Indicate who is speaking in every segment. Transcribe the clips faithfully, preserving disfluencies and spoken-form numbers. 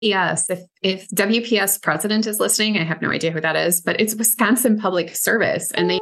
Speaker 1: Yes, if, if W P S president is listening, I have no idea who that is, but it's Wisconsin Public Service, and they...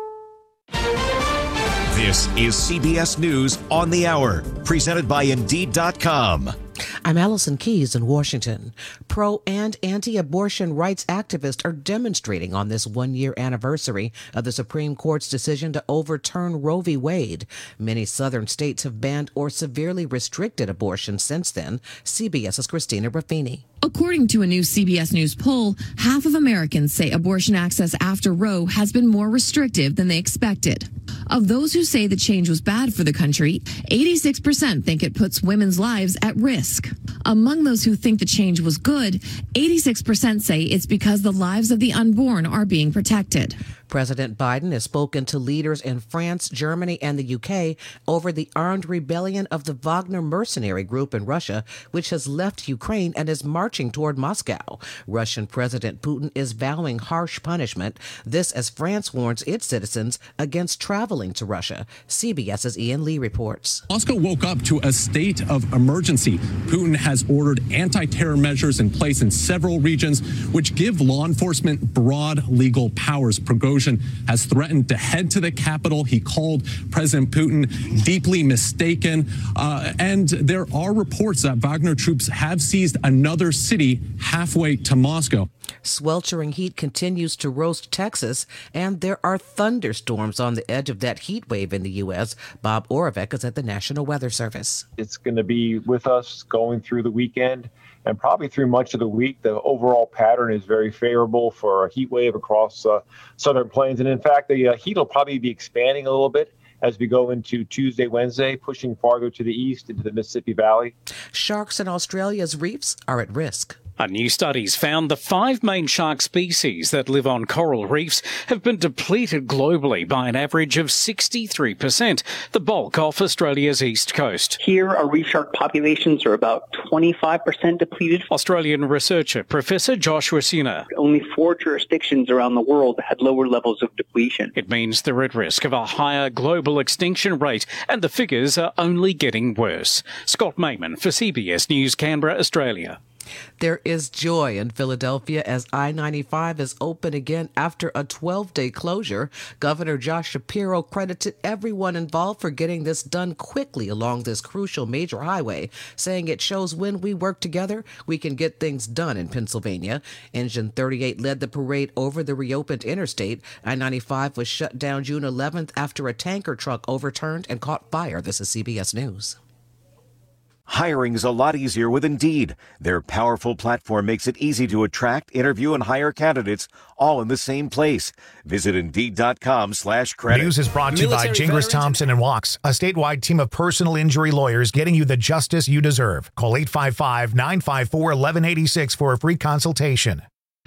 Speaker 2: This is C B S News on the Hour, presented by Indeed dot com.
Speaker 3: I'm Allison Keyes in Washington. Pro and anti-abortion rights activists are demonstrating on this one-year anniversary of the Supreme Court's decision to overturn Roe v. Wade. Many southern states have banned or severely restricted abortion since then. CBS's Christina Ruffini.
Speaker 4: According to a new C B S News poll, half of Americans say abortion access after Roe has been more restrictive than they expected. Of those who say the change was bad for the country, eighty-six percent think it puts women's lives at risk. Among those who think the change was good, eighty-six percent say it's because the lives of the unborn are being protected.
Speaker 3: President Biden has spoken to leaders in France, Germany, and the U K over the armed rebellion of the Wagner mercenary group in Russia, which has left Ukraine and is marching toward Moscow. Russian President Putin is vowing harsh punishment. This as France warns its citizens against traveling to Russia. CBS's Ian Lee reports.
Speaker 5: Moscow woke up to a state of emergency. Putin has ordered anti-terror measures in place in several regions, which give law enforcement broad legal powers. Prigozhin has threatened to head to the capital. He called President Putin deeply mistaken. Uh, and there are reports that Wagner troops have seized another city halfway to Moscow.
Speaker 3: Sweltering heat continues to roast Texas, and there are thunderstorms on the edge of that heat wave in the U S. Bob Oravec is at the National Weather Service.
Speaker 6: It's going to be with us going through the weekend and probably through much of the week. The overall pattern is very favorable for a heat wave across uh, southern plains. And in fact, the uh, heat will probably be expanding a little bit as we go into Tuesday, Wednesday, pushing farther to the east into the Mississippi Valley.
Speaker 3: Sharks in Australia's reefs are at risk.
Speaker 7: A new study's found the five main shark species that live on coral reefs have been depleted globally by an average of sixty-three percent, the bulk off Australia's east coast.
Speaker 8: Here, our reef shark populations are about twenty-five percent depleted.
Speaker 7: Australian researcher Professor Joshua Sinner.
Speaker 8: Only four jurisdictions around the world had lower levels of depletion.
Speaker 7: It means they're at risk of a higher global extinction rate, and the figures are only getting worse. Scott Mayman for C B S News, Canberra, Australia.
Speaker 3: There is joy in Philadelphia as I ninety-five is open again after a twelve-day closure. Governor Josh Shapiro credited everyone involved for getting this done quickly along this crucial major highway, saying it shows when we work together, we can get things done in Pennsylvania. Engine thirty-eight led the parade over the reopened interstate. I ninety-five was shut down June eleventh after a tanker truck overturned and caught fire. This is C B S News.
Speaker 2: Hiring's a lot easier with Indeed. Their powerful platform makes it easy to attract, interview, and hire candidates all in the same place. Visit Indeed.com slash credit.
Speaker 9: News is brought to you by Gingras Thompson and Walks, a statewide team of personal injury lawyers getting you the justice you deserve. Call eight five five, nine five four, one one eight six for a free consultation.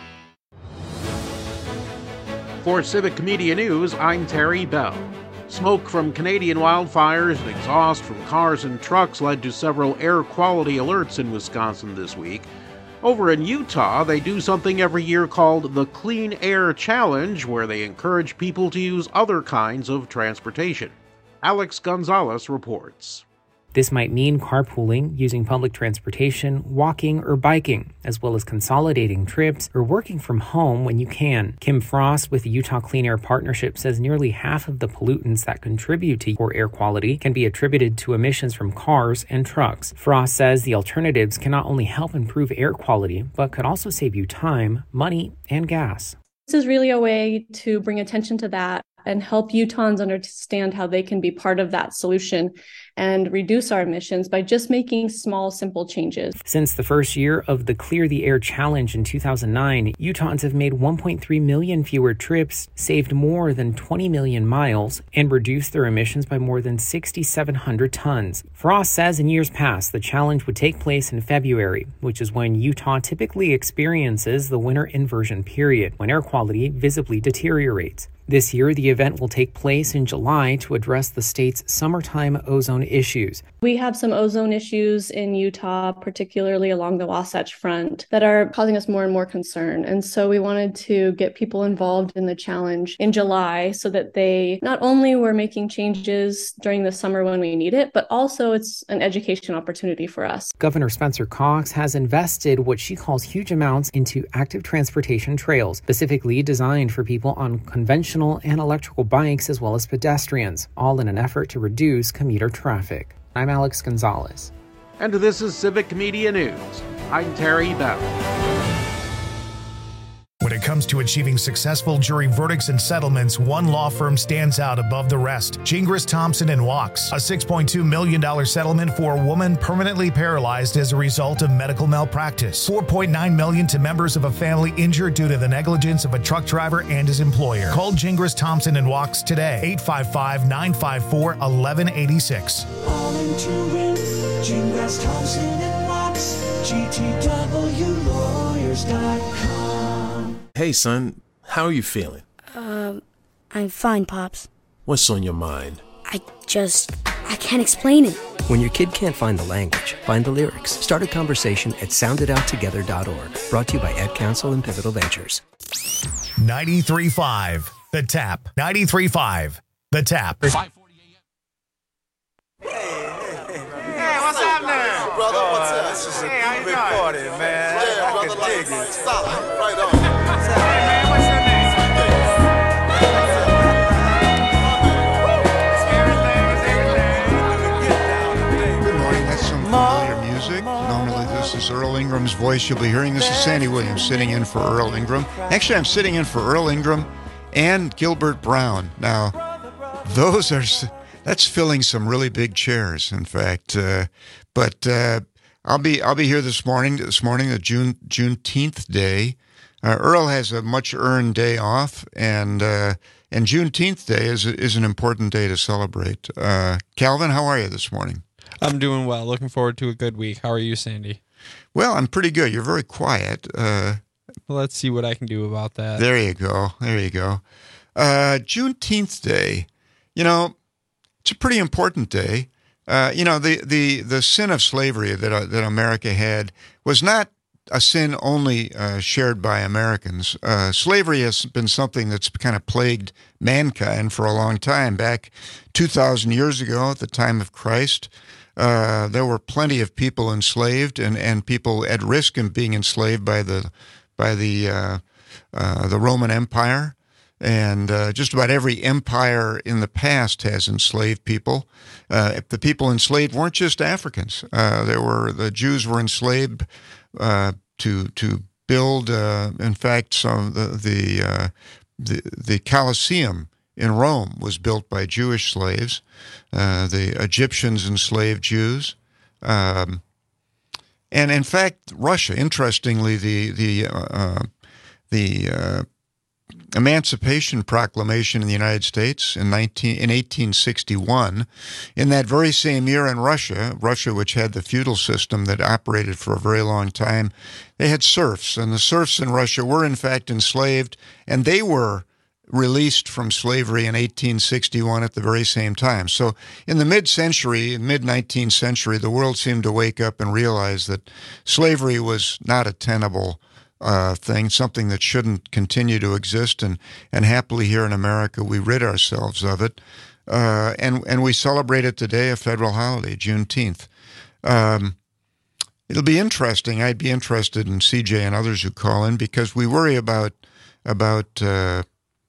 Speaker 10: For Civic Media News, I'm Terry Bell. Smoke from Canadian wildfires and exhaust from cars and trucks led to several air quality alerts in Wisconsin this week. Over in Utah, they do something every year called the Clean Air Challenge, where they encourage people to use other kinds of transportation. Alex Gonzalez reports.
Speaker 11: This might mean carpooling, using public transportation, walking, or biking, as well as consolidating trips or working from home when you can. Kim Frost with the Utah Clean Air Partnership says nearly half of the pollutants that contribute to poor air quality can be attributed to emissions from cars and trucks. Frost says the alternatives can not only help improve air quality, but could also save you time, money, and gas.
Speaker 12: This is really a way to bring attention to that and help Utahns understand how they can be part of that solution and reduce our emissions by just making small, simple changes.
Speaker 11: Since the first year of the Clear the Air Challenge in two thousand nine, Utahns have made one point three million fewer trips, saved more than twenty million miles, and reduced their emissions by more than six thousand seven hundred tons. Frost says in years past, the challenge would take place in February, which is when Utah typically experiences the winter inversion period, when air quality visibly deteriorates. This year, the event will take place in July to address the state's summertime ozone issues.
Speaker 12: We have some ozone issues in Utah, particularly along the Wasatch Front, that are causing us more and more concern. And so we wanted to get people involved in the challenge in July so that they not only were making changes during the summer when we need it, but also it's an education opportunity for us.
Speaker 11: Governor Spencer Cox has invested what she calls huge amounts into active transportation trails, specifically designed for people on conventional and electrical bikes as well as pedestrians, all in an effort to reduce commuter traffic. I'm Alex Gonzalez.
Speaker 10: And this is Civic Media News. I'm Terry Bell.
Speaker 9: When it comes to achieving successful jury verdicts and settlements, one law firm stands out above the rest. Gingras, Thompson and Wachs, a six point two million dollars settlement for a woman permanently paralyzed as a result of medical malpractice. four point nine million dollars to members of a family injured due to the negligence of a truck driver and his employer. Call Gingras, Thompson and Wachs today, eight five five, nine five four, one one eight six.
Speaker 13: All into it, Gingras, Thompson and Wachs, G T W lawyers dot com.
Speaker 14: Hey, son, how are you feeling?
Speaker 15: Um, I'm fine, Pops.
Speaker 14: What's on your mind?
Speaker 15: I just, I can't explain it.
Speaker 16: When your kid can't find the language, find the lyrics. Start a conversation at sound it out together dot org. Brought to you by Ed Council and Pivotal Ventures.
Speaker 9: ninety-three point five, The Tap. ninety-three point five, The Tap.
Speaker 17: Hey, what's happening?
Speaker 18: Brother, what's up?
Speaker 17: This is a hey, big party, man.
Speaker 18: Yeah,
Speaker 17: I
Speaker 18: brother,
Speaker 17: can dig
Speaker 18: like,
Speaker 17: it.
Speaker 18: solid. Right on.
Speaker 17: Hey, man, what's your name?
Speaker 19: Good morning. That's some familiar music. Normally, this is Earl Ingram's voice you'll be hearing. This is Sandy Williams sitting in for Earl Ingram. Actually, I'm sitting in for Earl Ingram and Gilbert Brown. Now, those are... That's filling some really big chairs, in fact. Uh, but uh, I'll be I'll be here this morning. This morning, the June Juneteenth day. Uh, Earl has a much earned day off, and uh, and Juneteenth day is is an important day to celebrate. Uh, Calvin, how are you this morning?
Speaker 20: I'm doing well. Looking forward to a good week. How are you, Sandy?
Speaker 19: Well, I'm pretty good. You're very quiet. Uh,
Speaker 20: well, let's see what I can do about that.
Speaker 19: There you go. There you go. Uh, Juneteenth day. You know. It's a pretty important day. Uh, you know, the, the, the sin of slavery that uh, that America had was not a sin only uh, shared by Americans. Uh, slavery has been something that's kind of plagued mankind for a long time. Back two thousand years ago, at the time of Christ, uh, there were plenty of people enslaved and, and people at risk of being enslaved by the by the uh, uh, the Roman Empire. And uh, just about every empire in the past has enslaved people. Uh, the people enslaved weren't just Africans. Uh, there were the Jews were enslaved uh, to to build. Uh, in fact, some the the, uh, the the Colosseum in Rome was built by Jewish slaves. Uh, the Egyptians enslaved Jews, um, and in fact, Russia. Interestingly, the the uh, the uh, Emancipation Proclamation in the United States in nineteen in eighteen sixty-one. In that very same year in Russia, Russia, which had the feudal system that operated for a very long time, they had serfs, and the serfs in Russia were in fact enslaved, and they were released from slavery in eighteen sixty-one at the very same time. So in the mid-century, mid-nineteenth century, the world seemed to wake up and realize that slavery was not a tenable Uh, thing, something that shouldn't continue to exist, and and happily here in America we rid ourselves of it, uh, and and we celebrate it today, a federal holiday, Juneteenth. Um, it'll be interesting. I'd be interested in C J and others who call in because we worry about about uh,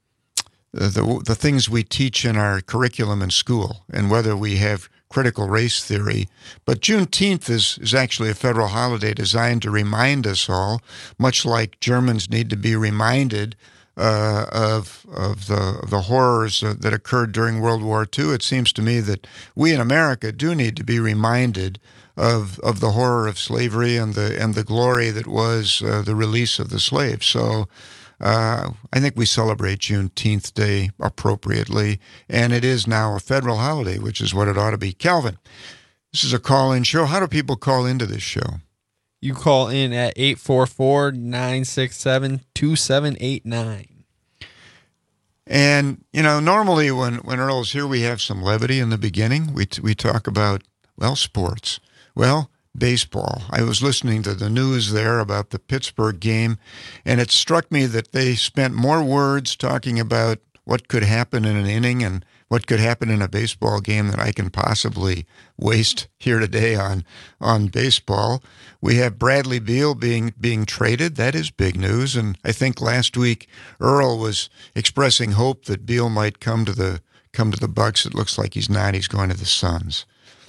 Speaker 19: the the things we teach in our curriculum in school and whether we have critical race theory. But Juneteenth is, is actually a federal holiday designed to remind us all, much like Germans need to be reminded uh, of of the, of the horrors uh, that occurred during World War Two. It seems to me that we in America do need to be reminded of of the horror of slavery and the and the glory that was uh, the release of the slaves. So Uh, I think we celebrate Juneteenth Day appropriately, and it is now a federal holiday, which is what it ought to be. Calvin, this is a call-in show. How do people call into this show?
Speaker 20: You call in at eight four four, nine six seven, two seven eight nine.
Speaker 19: And, you know, normally when, when Earl's here, we have some levity in the beginning. We, we talk about, well, sports. Well, baseball. I was listening to the news there about the Pittsburgh game, and it struck me that they spent more words talking about what could happen in an inning and what could happen in a baseball game that I can possibly waste here today on on baseball. We have Bradley Beal being being traded. That is big news. And I think last week Earl was expressing hope that Beal might come to the come to the Bucks. It looks like he's not. He's going to the Suns.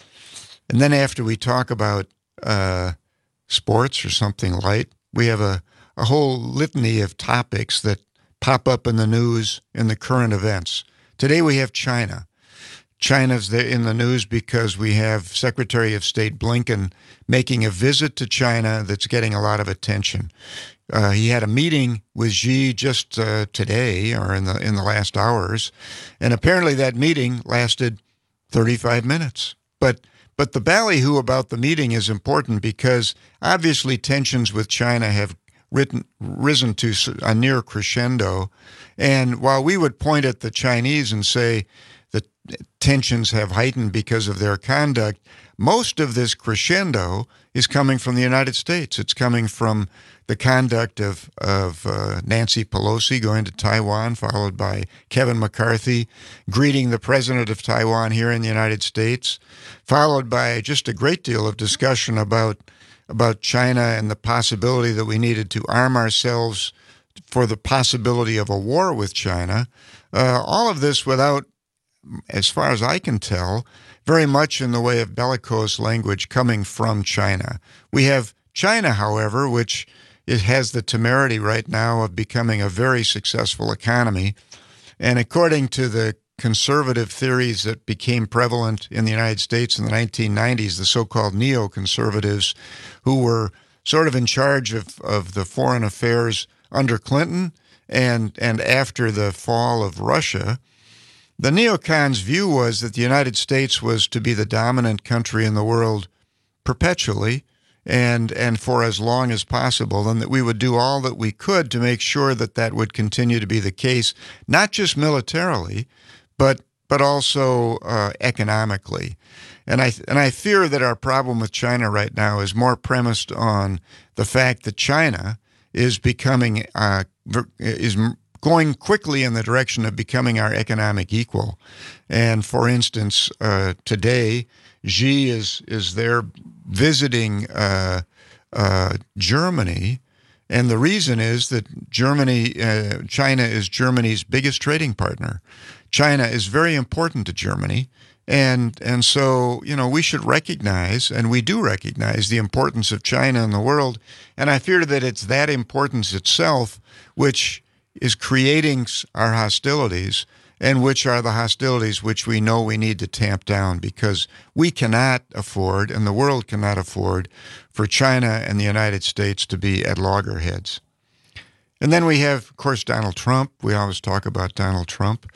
Speaker 19: And then after we talk about uh, sports or something light, we have a, a whole litany of topics that pop up in the news in the current events. Today we have China. China's there in the news because we have Secretary of State Blinken making a visit to China that's getting a lot of attention. Uh, he had a meeting with Xi just uh, today or in the in the last hours, and apparently that meeting lasted thirty-five minutes. But but the ballyhoo about the meeting is important because obviously tensions with China have Written, risen to a near crescendo. And while we would point at the Chinese and say that tensions have heightened because of their conduct, most of this crescendo is coming from the United States. It's coming from the conduct of, of uh, Nancy Pelosi going to Taiwan, followed by Kevin McCarthy greeting the president of Taiwan here in the United States, followed by just a great deal of discussion about about China and the possibility that we needed to arm ourselves for the possibility of a war with China. Uh, all of this without, as far as I can tell, very much in the way of bellicose language coming from China. We have China, however, which it has the temerity right now of becoming a very successful economy. And according to the conservative theories that became prevalent in the United States in the nineteen nineties, the so-called neoconservatives, who were sort of in charge of, of the foreign affairs under Clinton and, and after the fall of Russia, the neocons' view was that the United States was to be the dominant country in the world perpetually and, and for as long as possible, and that we would do all that we could to make sure that that would continue to be the case, not just militarily, but but also uh, economically. And I and I fear that our problem with China right now is more premised on the fact that China is becoming uh, is going quickly in the direction of becoming our economic equal. And for instance, uh, today Xi is is there visiting uh, uh, Germany. And the reason is that Germany, uh, China is Germany's biggest trading partner. China is very important to Germany. And and so, you know, we should recognize, and we do recognize, the importance of China in the world. And I fear that it's that importance itself which is creating our hostilities, and which are the hostilities which we know we need to tamp down, because we cannot afford, and the world cannot afford, for China and the United States to be at loggerheads. And then we have, of course, Donald Trump. We always talk about Donald Trump.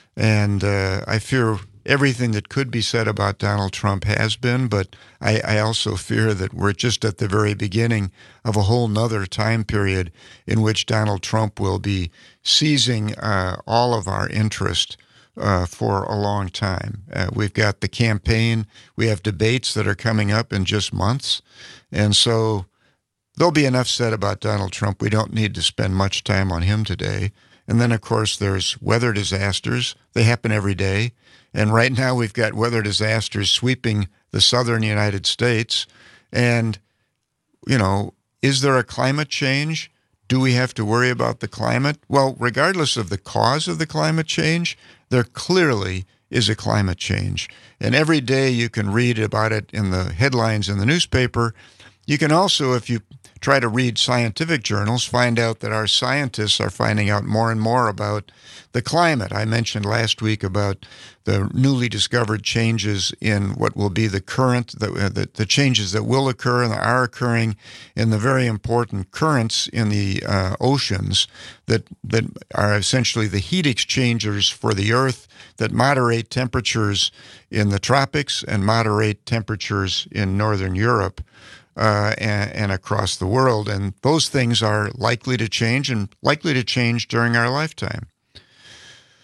Speaker 19: And uh, I fear everything that could be said about Donald Trump has been, but I, I also fear that we're just at the very beginning of a whole nother time period in which Donald Trump will be seizing uh, all of our interest uh, for a long time. Uh, we've got the campaign. We have debates that are coming up in just months. And so there'll be enough said about Donald Trump. We don't need to spend much time on him today. And then, of course, there's weather disasters. They happen every day. And right now we've got weather disasters sweeping the southern United States. And, you know, is there a climate change? Do we have to worry about the climate? Well, regardless of the cause of the climate change, there clearly is a climate change. And every day you can read about it in the headlines in the newspaper. You can also, if you try to read scientific journals, find out that our scientists are finding out more and more about the climate. I mentioned last week about the newly discovered changes in what will be the current, the, the, the changes that will occur and are occurring in the very important currents in the uh, oceans that, that are essentially the heat exchangers for the Earth that moderate temperatures in the tropics and moderate temperatures in northern Europe. Uh, and, and across the world. And those things are likely to change and likely to change during our lifetime.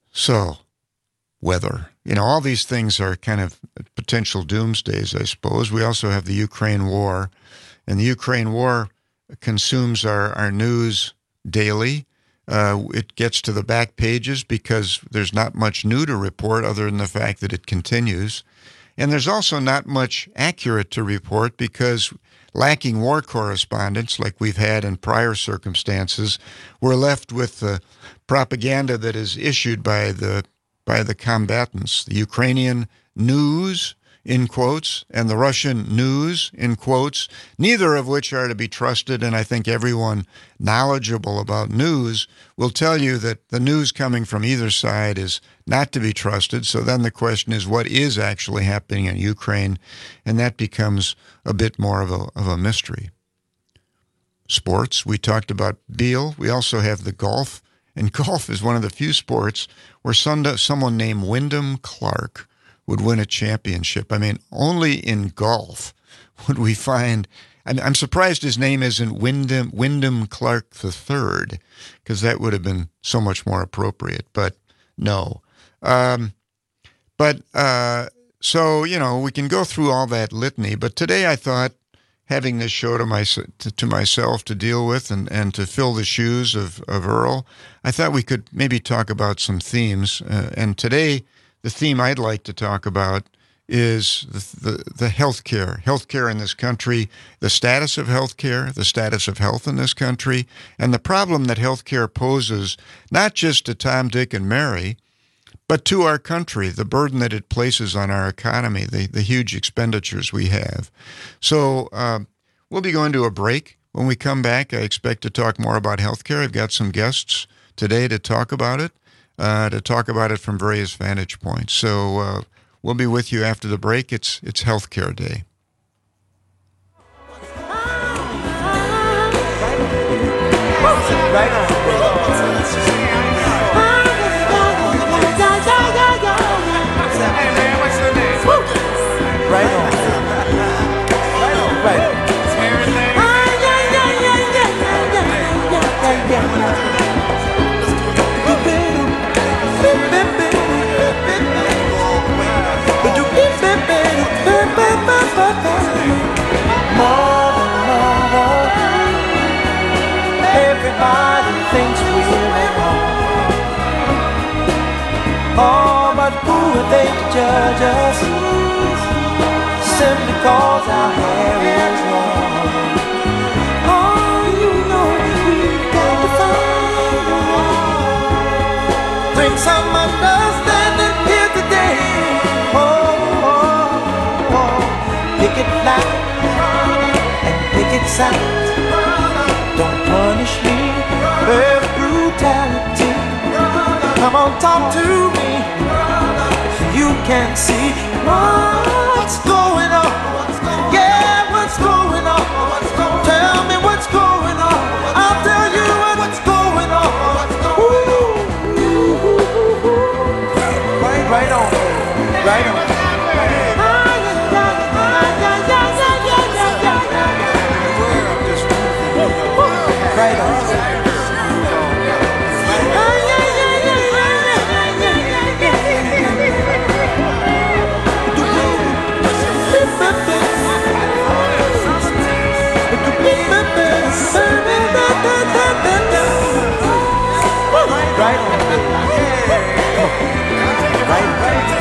Speaker 19: So, weather. You know, all these things are kind of potential doomsdays, I suppose. We also have the Ukraine war, and the Ukraine war consumes our, our news daily. Uh, it gets to the back pages because there's not much new to report other than the fact that it continues. And there's also not much accurate to report because lacking war correspondents like we've had in prior circumstances, we're left with the propaganda that is issued by the by the combatants, the Ukrainian news, in quotes, and the Russian news, in quotes, neither of which are to be trusted. And I think everyone knowledgeable about news will tell you that the news coming from either side is not to be trusted. So then the question is, what is actually happening in Ukraine? And that becomes a bit more of a, of a mystery. Sports, we talked about Beal. We also have the golf. And golf is one of the few sports where some, someone named Wyndham Clark would win a championship. I mean, only in golf would we find, I'm, I'm surprised his name isn't Wyndham, Wyndham Clark the third, because that would have been so much more appropriate, but no. Um, but, uh, so, you know, we can go through all that litany, but today I thought, having this show to, my, to, to myself to deal with and, and to fill the shoes of, of Earl, I thought we could maybe talk about some themes. Uh, and today, the theme I'd like to talk about is the, the, the healthcare, healthcare in this country, the status of healthcare, the status of health in this country, and the problem that healthcare poses, not just to Tom, Dick, and Mary, but to our country, the burden that it places on our economy, the, the huge expenditures we have. So uh, we'll be going to a break. When we come back, I expect to talk more about healthcare. I've got some guests today to talk about it, uh, to talk about it from various vantage points. So uh, we'll be with you after the break. It's, it's Healthcare Day.
Speaker 13: Right on. Hey man, what's your name? Woo! Right on. Right on. Right on. Everything. Mother, mother, everybody thinks we're at home. Oh, but who are they to judge us? Simply cause our hair is long. Oh, you know we've got to find a way. Bring some understanding here today. Oh, oh, oh. Pick it loud and pick it sound. Don't punish me with brutality. Come on, talk to me so you can see what's going on. Yeah, what's going on? Tell me what's going on. I'll tell you what's going on. Ooh, right on, right on. Right on. Right on. Right, right.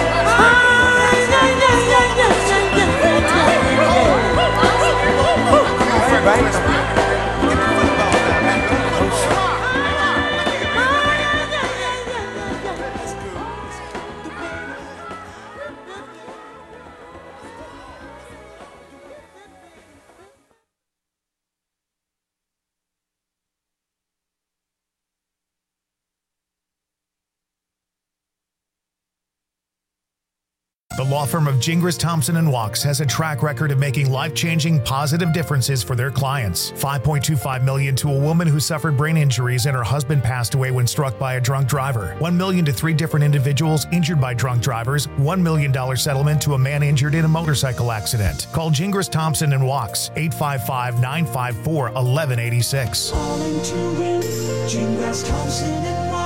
Speaker 9: The law firm of Gingras, Thompson and Wachs has a track record of making life-changing, positive differences for their clients. five point two five million dollars to a woman who suffered brain injuries and her husband passed away when struck by a drunk driver. one million dollars to three different individuals injured by drunk drivers. one million dollars settlement to a man injured in a motorcycle accident. Call Gingras, Thompson and Wachs, eight five five, nine five four, one one eight six.
Speaker 13: Calling to win, Gingras, Thompson and Wachs.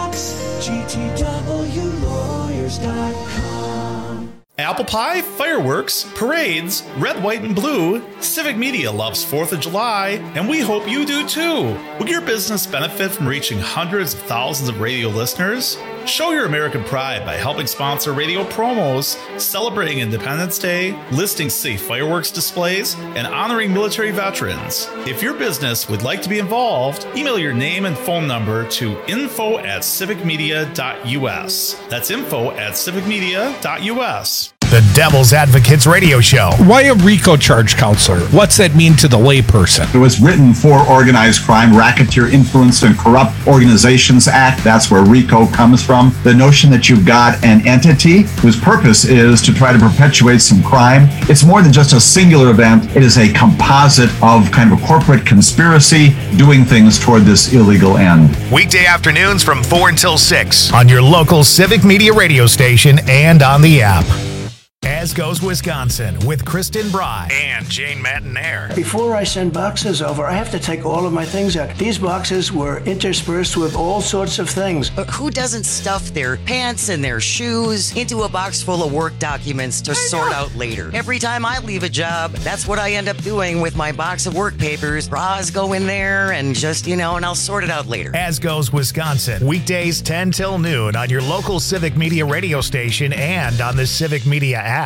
Speaker 13: Fox, G T W lawyers dot com.
Speaker 18: Apple pie, fireworks, parades, red, white, and blue. Civic Media loves fourth of July, and we hope you do too. Will your business benefit from reaching hundreds of thousands of radio listeners? Show your American pride by helping sponsor radio promos, celebrating Independence Day, listing safe fireworks displays, and honoring military veterans. If your business would like to be involved, email your name and phone number to info at civic media dot u s. That's info at civic media dot u s.
Speaker 9: The Devil's Advocates Radio Show.
Speaker 21: Why a RICO charge counselor? What's that mean to the layperson?
Speaker 22: It was written for Organized Crime, Racketeer Influenced and Corrupt Organizations Act. That's where RICO comes from. The notion that you've got an entity whose purpose is to try to perpetuate some crime. It's more than just a singular event. It is a composite of kind of a corporate conspiracy doing things toward this illegal end.
Speaker 9: Weekday afternoons from four until six on your local Civic Media radio station and on the app. As Goes Wisconsin with Kristen Bry and Jane Matinaire.
Speaker 23: Before I send boxes over, I have to take all of my things out. These boxes were interspersed with all sorts of things.
Speaker 24: But who doesn't stuff their pants and their shoes into a box full of work documents to sort out later? Every time I leave a job, that's what I end up doing with my box of work papers. Bras go in there and just, you know, and I'll sort it out later.
Speaker 9: As Goes Wisconsin, weekdays ten till noon on your local Civic Media radio station and on the Civic Media app.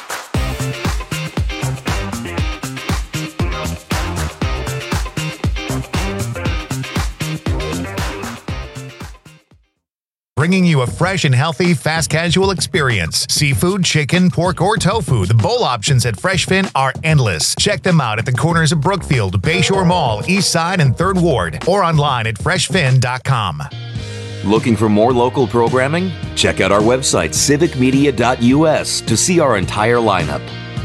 Speaker 9: Bringing you a fresh and healthy fast casual experience. Seafood, chicken, pork, or tofu. The bowl options at Fresh Fin are endless. Check them out at the corners of Brookfield, Bayshore Mall, East Side, and third Ward, or online at fresh fin dot com.
Speaker 25: Looking for more local programming? Check out our website, civic media dot u s, to see our entire lineup.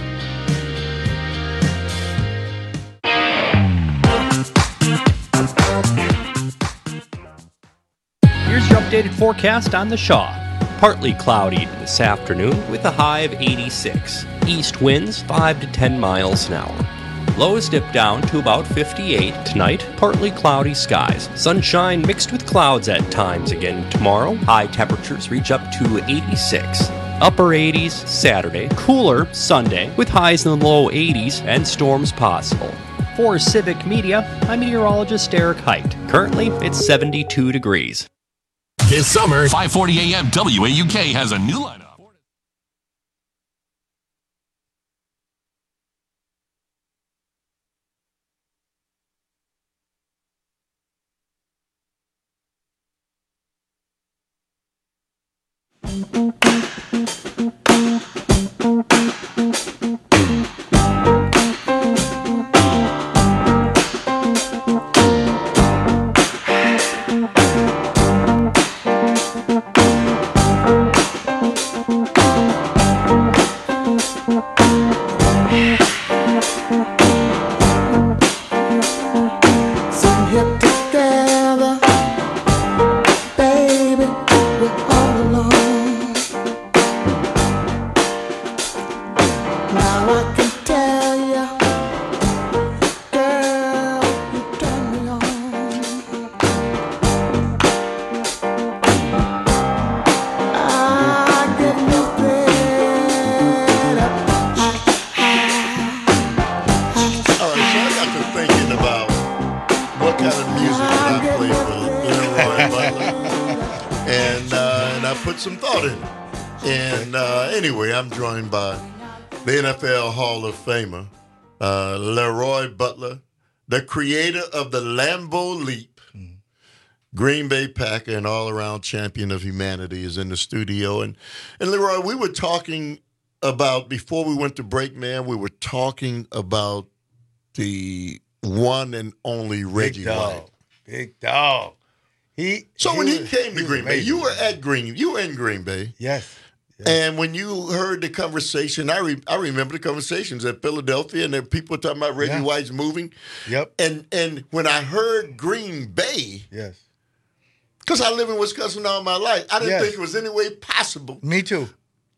Speaker 26: Here's your updated forecast on the Shaw. Partly cloudy this afternoon with a high of eighty-six. East winds five to ten miles an hour. Lows dip down to about fifty-eight tonight. Partly cloudy skies. Sunshine mixed with clouds at times again tomorrow. High temperatures reach up to eighty-six. Upper eighties Saturday. Cooler Sunday with highs in the low eighties and storms possible. For Civic Media, I'm meteorologist Eric Height. Currently, it's seventy-two degrees.
Speaker 14: This summer, five forty A M W A U K has a new lineup.
Speaker 27: The N F L Hall of Famer, uh, Leroy Butler, the creator of the Lambeau Leap, mm-hmm. Green Bay Packer, and all-around champion of humanity is in the studio. And, and Leroy, we were talking about, before we went to break, man, we were talking about the one and only Reggie
Speaker 28: Big dog.
Speaker 27: White.
Speaker 28: Big dog. He.
Speaker 27: So
Speaker 28: he
Speaker 27: when
Speaker 28: was,
Speaker 27: he came to
Speaker 28: he
Speaker 27: Green Bay, you were at Green, you were in Green Bay.
Speaker 28: Yes. Yes.
Speaker 27: And when you heard the conversation, I re, I remember the conversations at Philadelphia, and then people were talking about Reggie yeah. White's moving.
Speaker 28: Yep.
Speaker 27: And and when I heard Green Bay,
Speaker 28: yes,
Speaker 27: because I live in Wisconsin all my life, I didn't
Speaker 28: yes.
Speaker 27: think it was any way possible.
Speaker 28: Me too.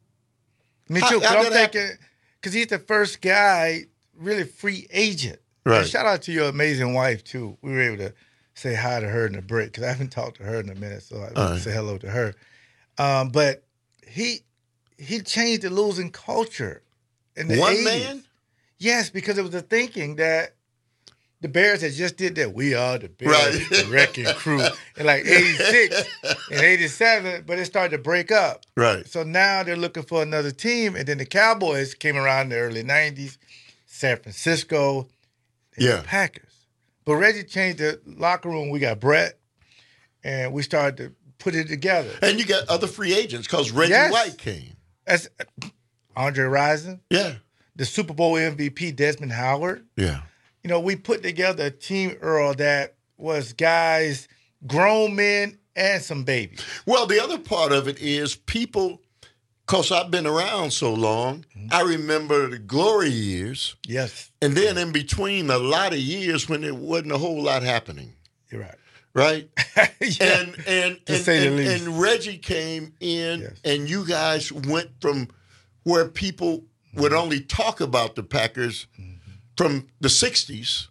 Speaker 28: Me too. Because I'm thinking, because he's the first guy, really free agent.
Speaker 27: Right.
Speaker 28: And shout out to your amazing wife too. We were able to say hi to her in the break because I haven't talked to her in a minute, so I
Speaker 27: All right.
Speaker 28: say hello to her. Um, but he he changed the losing culture in the
Speaker 27: One
Speaker 28: eighties.
Speaker 27: man?
Speaker 28: Yes, because it was the thinking that the Bears had just did that. We are the Bears,
Speaker 27: Right.
Speaker 28: the wrecking crew in like eighty-six and eighty-seven, but it started to break up.
Speaker 27: Right.
Speaker 28: So now they're looking for another team, and then the Cowboys came around in the early nineties, San Francisco, and
Speaker 27: Yeah.
Speaker 28: the Packers. But Reggie changed the locker room. We got Brett, and we started to put it together.
Speaker 27: And you got other free agents because Reggie
Speaker 28: Yes.
Speaker 27: White came.
Speaker 28: That's Andre Rison.
Speaker 27: Yeah.
Speaker 28: The Super Bowl M V P, Desmond Howard.
Speaker 27: Yeah.
Speaker 28: You know, we put together a team, Earl, that was guys, grown men and some babies.
Speaker 27: Well, the other part of it is people, because I've been around so long,
Speaker 28: Mm-hmm.
Speaker 27: I remember the glory years.
Speaker 28: Yes.
Speaker 27: And then in between a lot of years when there wasn't a whole lot happening.
Speaker 28: You're right.
Speaker 27: Right?
Speaker 28: Yeah,
Speaker 27: and and
Speaker 28: to
Speaker 27: and,
Speaker 28: say the
Speaker 27: and,
Speaker 28: least.
Speaker 27: and Reggie came in and you guys went from where people would only talk about the Packers from the sixties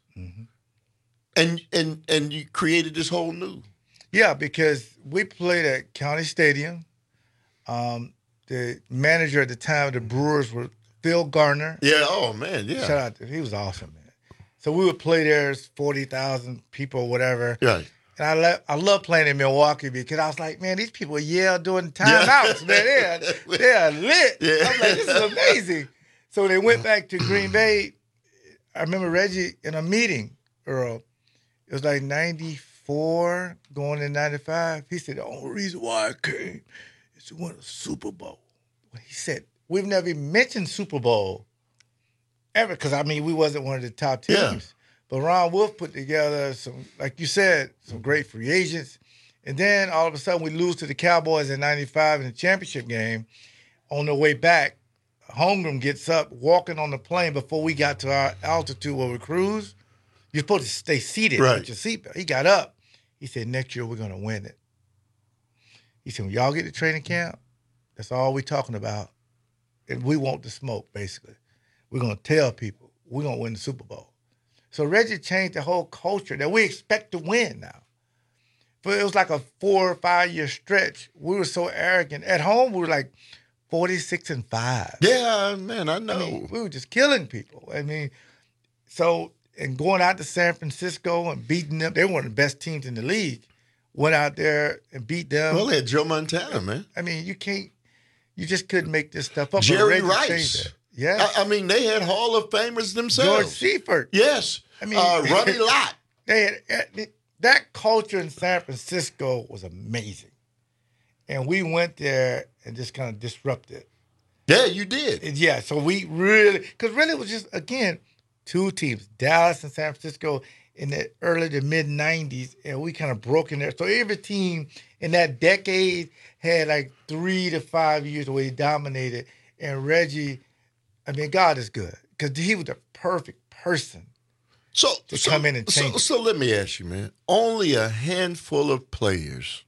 Speaker 27: and and and you created this whole new.
Speaker 28: Yeah, because we played at County Stadium. Um, the manager at the time of the Brewers was Phil Garner.
Speaker 27: Yeah, oh man, yeah.
Speaker 28: Shout out to he was awesome, man. So we would play there, it's forty thousand people or whatever.
Speaker 27: Right.
Speaker 28: And I le- I love playing in Milwaukee because I was like, man, these people yell during timeouts, man. They're, they're lit.
Speaker 27: Yeah.
Speaker 28: I was like, this is amazing. So they went back to Green Bay. I remember Reggie in a meeting, Earl. It was like ninety-four going in ninety-five. He said, the only reason why I came is to win a Super Bowl. He said, we've never even mentioned Super Bowl ever because, I mean, we wasn't one of the top teams.
Speaker 27: Yeah.
Speaker 28: But Ron Wolf put together some, like you said, some great free agents. And then all of a sudden we lose to the Cowboys in ninety-five in the championship game. On the way back, Holmgren gets up walking on the plane before we got to our altitude where we cruise. You're supposed to stay seated
Speaker 27: Right.
Speaker 28: with your seatbelt. He got up. He said, next year we're going to win it. He said, when y'all get to training camp, that's all we're talking about. And we want the smoke, basically. We're going to tell people we're going to win the Super Bowl. So Reggie changed the whole culture that we expect to win now. But it was like a four or five year stretch. We were so arrogant. At home, we were like forty-six and five.
Speaker 27: Yeah, man, I know.
Speaker 28: I mean, we were just killing people. I mean, so, and going out to San Francisco and beating them, they were one of the best teams in the league. Went out there and beat them.
Speaker 27: Well, they had Joe Montana, man.
Speaker 28: I mean, you can't, you just couldn't make this stuff up. But
Speaker 27: Jerry
Speaker 28: Reggie changed
Speaker 27: Rice.
Speaker 28: that. Yes.
Speaker 27: I, I mean, they had Hall of Famers themselves.
Speaker 28: George Seifert.
Speaker 27: Yes.
Speaker 28: I mean,
Speaker 27: uh, Ronnie Lott.
Speaker 28: They had, that culture in San Francisco was amazing. And we went there and just kind of disrupted.
Speaker 27: Yeah, you did.
Speaker 28: And yeah, so we really, because really it was just, again, two teams, Dallas and San Francisco in the early to mid nineties, and we kind of broke in there. So every team in that decade had like three to five years where he dominated. And Reggie, I mean, God is good because he was the perfect person
Speaker 27: So
Speaker 28: to
Speaker 27: so,
Speaker 28: come in and change
Speaker 27: so,
Speaker 28: it.
Speaker 27: so let me ask you, man. Only a handful of players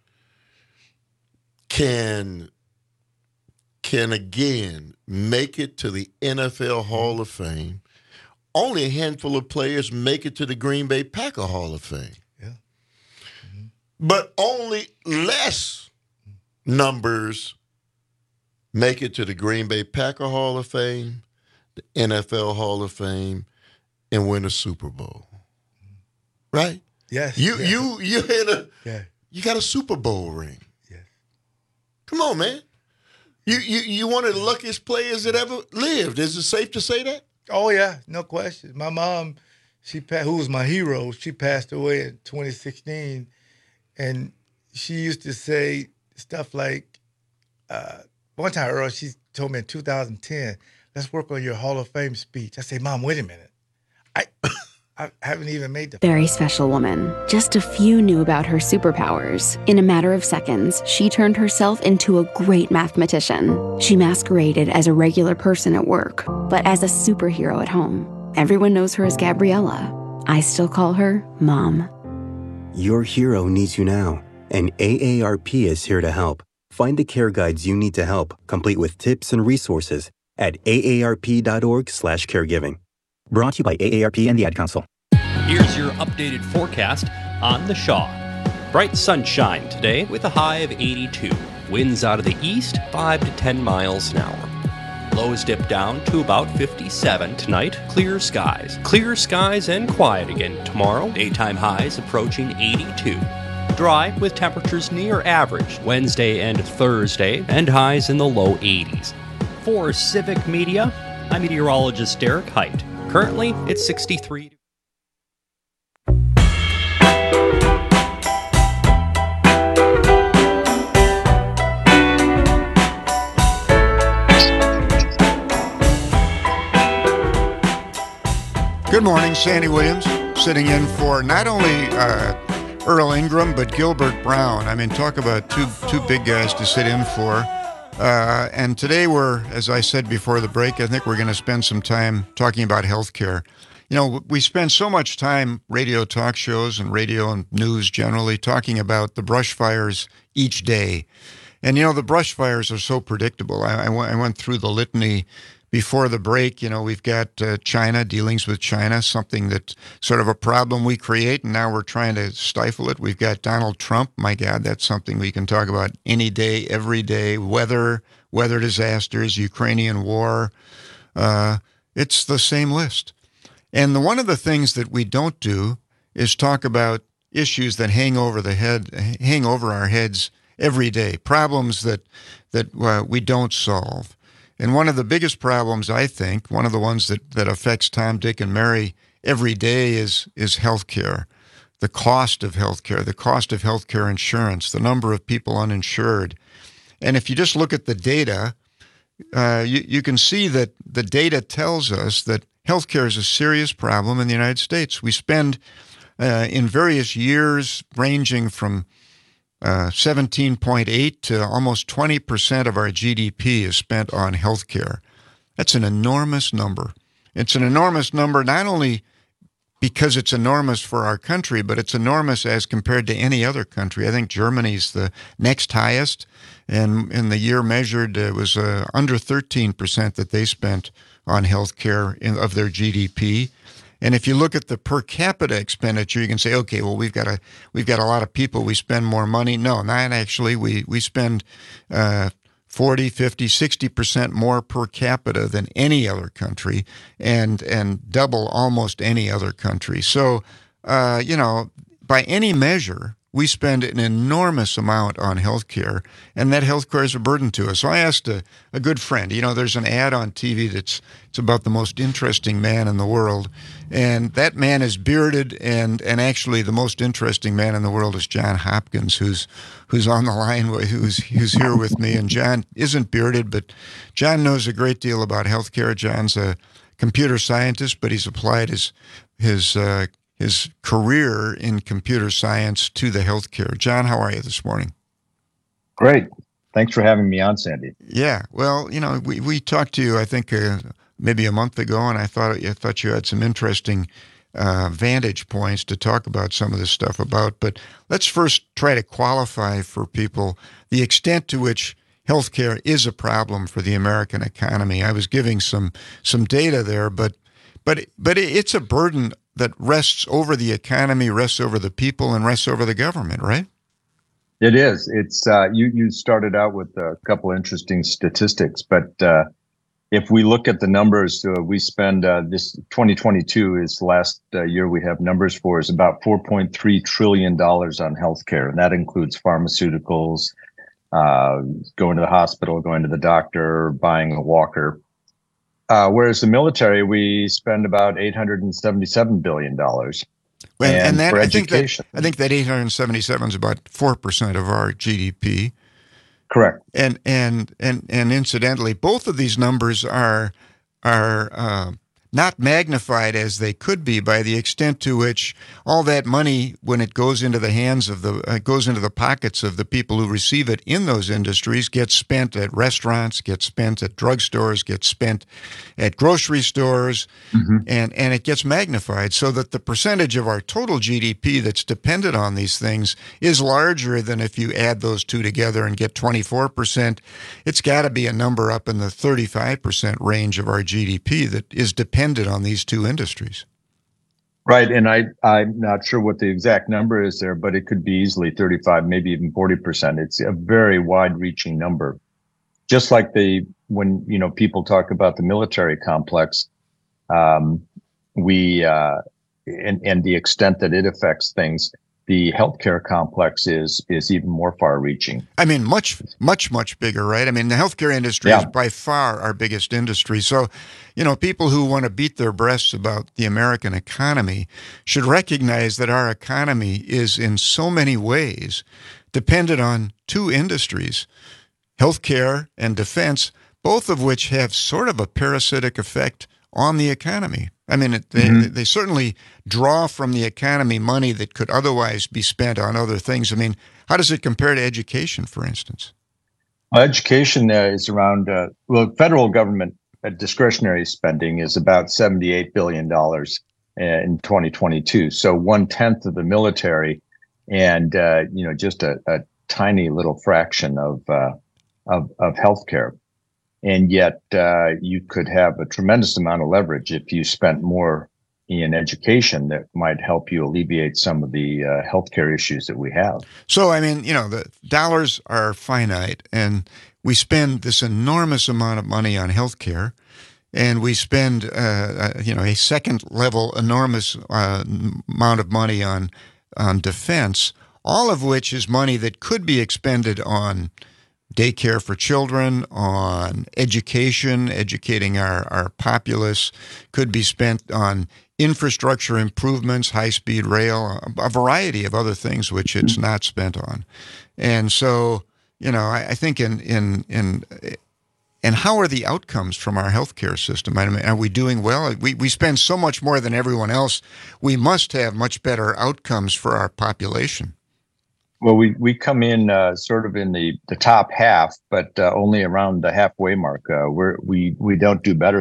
Speaker 27: can can again make it to the N F L Hall of Fame. Only a handful of players make it to the Green Bay Packer Hall of Fame.
Speaker 28: Yeah.
Speaker 27: But only less numbers make it to the Green Bay Packer Hall of Fame, the N F L Hall of Fame, and win a Super Bowl. Right?
Speaker 28: Yes.
Speaker 27: You
Speaker 28: yeah.
Speaker 27: you you had a
Speaker 28: Yeah.
Speaker 27: you got a Super Bowl ring.
Speaker 28: Yes.
Speaker 27: Come on, man. You you you one of the luckiest players that ever lived. Is it safe to say that?
Speaker 28: Oh yeah, no question. My mom, she pa- who was my hero, she passed away in twenty sixteen, and she used to say stuff like, uh, one time, Earl, she told me in two thousand ten, let's work on your Hall of Fame speech. I say, Mom, wait a minute. I I haven't even made the
Speaker 1: Very special woman. Just a few knew about her superpowers. In a matter of seconds, she turned herself into a great mathematician. She masqueraded as a regular person at work, but as a superhero at home. Everyone knows her as Gabriella. I still call her Mom.
Speaker 2: Your hero needs you now, and A A R P is here to help. Find the care guides you need to help, complete with tips and resources at A A R P dot org slash caregiving. Brought to you by A A R P and the Ad Council.
Speaker 26: Here's your updated forecast. on the Shaw. Bright sunshine today with a high of eighty-two. Winds out of the east, five to ten miles an hour. Lows dip down to about fifty-seven tonight. Clear skies. Clear skies and quiet again tomorrow. Daytime highs approaching eighty-two. Dry with temperatures near average Wednesday and Thursday and highs in the low eighties. For Civic Media, I'm meteorologist Derek Height. Currently, it's sixty-three.
Speaker 19: Good morning, Sandy Williams, sitting in for not only uh, Earl Ingram, but Gilbert Brown. I mean, talk about two two big guys to sit in for. Uh, and today we're, as I said before the break, I think we're going to spend some time talking about healthcare. You know, we spend so much time, radio talk shows and radio and news generally, talking about the brush fires each day. And, you know, the brush fires are so predictable. I, I, went, I went through the litany before the break. You know, we've got uh, China, dealings with China, something that's sort of a problem we create, and now we're trying to stifle it. We've got Donald Trump. My God, that's something we can talk about any day, every day. Weather, weather disasters, Ukrainian war. Uh, it's the same list. And the, one of the things that we don't do is talk about issues that hang over the head, hang over our heads every day, problems that that uh, we don't solve. And one of the biggest problems, I think, one of the ones that, that affects Tom, Dick, and Mary every day is is healthcare, the cost of healthcare, the cost of healthcare insurance, the number of people uninsured. And if you just look at the data, uh, you, you can see that the data tells us that healthcare is a serious problem in the United States. We spend uh, in various years ranging from Uh, seventeen point eight to almost twenty percent of our G D P is spent on healthcare. That's an enormous number. It's an enormous number not only because it's enormous for our country, but it's enormous as compared to any other country. I think Germany's the next highest, and in the year measured, it was uh, under thirteen percent that they spent on healthcare in, of their G D P. And if you look at the per capita expenditure, you can say, okay, well, we've got a we've got a lot of people. We spend more money. No, not actually. We we spend uh, forty, fifty, sixty percent more per capita than any other country, and and double almost any other country. So, uh, you know, by any measure, we spend an enormous amount on healthcare, and that healthcare is a burden to us. So I asked a, a good friend, you know, there's an ad on T V that's it's about the most interesting man in the world, and that man is bearded, and and actually the most interesting man in the world is John Hopkins, who's who's on the line, who's who's here with me. And John isn't bearded, but John knows a great deal about healthcare. John's a computer scientist, but he's applied his his uh, his career in computer science to the healthcare. John, how are you this morning?
Speaker 3: Great. Thanks for having me on, Sandy.
Speaker 19: Yeah. Well, you know, we, we talked to you, I think, uh, maybe a month ago, and I thought I thought you had some interesting uh, vantage points to talk about some of this stuff about. But let's first try to qualify for people the extent to which healthcare is a problem for the American economy. I was giving some some data there, but but but it's a burden that rests over the economy, rests over the people, and rests over the government, right?
Speaker 3: It is. It's uh, you. You started out with a couple of interesting statistics, but uh, if we look at the numbers, uh, we spend uh, this twenty twenty-two is the last uh, year we have numbers for is about four point three trillion dollars on healthcare, and that includes pharmaceuticals, uh, going to the hospital, going to the doctor, buying a walker. Uh, whereas the military, we spend about eight hundred seventy-seven billion dollars.
Speaker 19: And, and, and that,
Speaker 3: for
Speaker 19: I think
Speaker 3: education.
Speaker 19: that I think that eight hundred seventy-seven is about four percent of our G D P.
Speaker 3: Correct.
Speaker 19: And and and and incidentally, both of these numbers are are uh, not magnified as they could be by the extent to which all that money, when it goes into the hands of the uh, goes into the pockets of the people who receive it in those industries, gets spent at restaurants, gets spent at drugstores, gets spent at grocery stores, mm-hmm. and and it gets magnified so that the percentage of our total G D P that's dependent on these things is larger than if you add those two together and get twenty-four percent. It's got to be a number up in the thirty-five percent range of our G D P that is dependent on these two industries.
Speaker 3: Right. And I, I'm not sure what the exact number is there, but it could be easily thirty-five, maybe even forty percent. It's a very wide reaching number. Just like the, when, you know, people talk about the military complex, um, we, uh, and, and the extent that it affects things, the healthcare complex is, is even more far reaching.
Speaker 19: I mean, much, much, much bigger, right? I mean, the healthcare industry
Speaker 3: Yeah.
Speaker 19: is by far our biggest industry. So, you know, people who want to beat their breasts about the American economy should recognize that our economy is in so many ways dependent on two industries, healthcare and defense, both of which have sort of a parasitic effect on the economy. I mean, it, they,
Speaker 3: Mhm.
Speaker 19: they certainly draw from the economy money that could otherwise be spent on other things. I mean, how does it compare to education, for instance?
Speaker 3: Well, education uh, is around, uh, well, federal government uh, discretionary spending is about seventy-eight billion dollars in twenty twenty-two. So one tenth of the military and, uh, you know, just a, a tiny little fraction of, uh, of, of healthcare. And yet uh, you could have a tremendous amount of leverage if you spent more in education that might help you alleviate some of the uh, healthcare issues that we have.
Speaker 19: So, I mean, you know, the dollars are finite, and we spend this enormous amount of money on healthcare, and we spend, uh, uh, you know, a second level enormous uh, amount of money on on defense, all of which is money that could be expended on daycare for children, on education, educating our, our populace, could be spent on infrastructure improvements, high-speed rail, a, a variety of other things which it's not spent on. And so, you know, I, I think in, in, in, and how are the outcomes from our healthcare system? I mean, are we doing well? We, we spend so much more than everyone else. We must have much better outcomes for our population.
Speaker 3: Well, we, we come in uh, sort of in the, the top half, but uh, only around the halfway mark. Uh, we're, we we don't do better.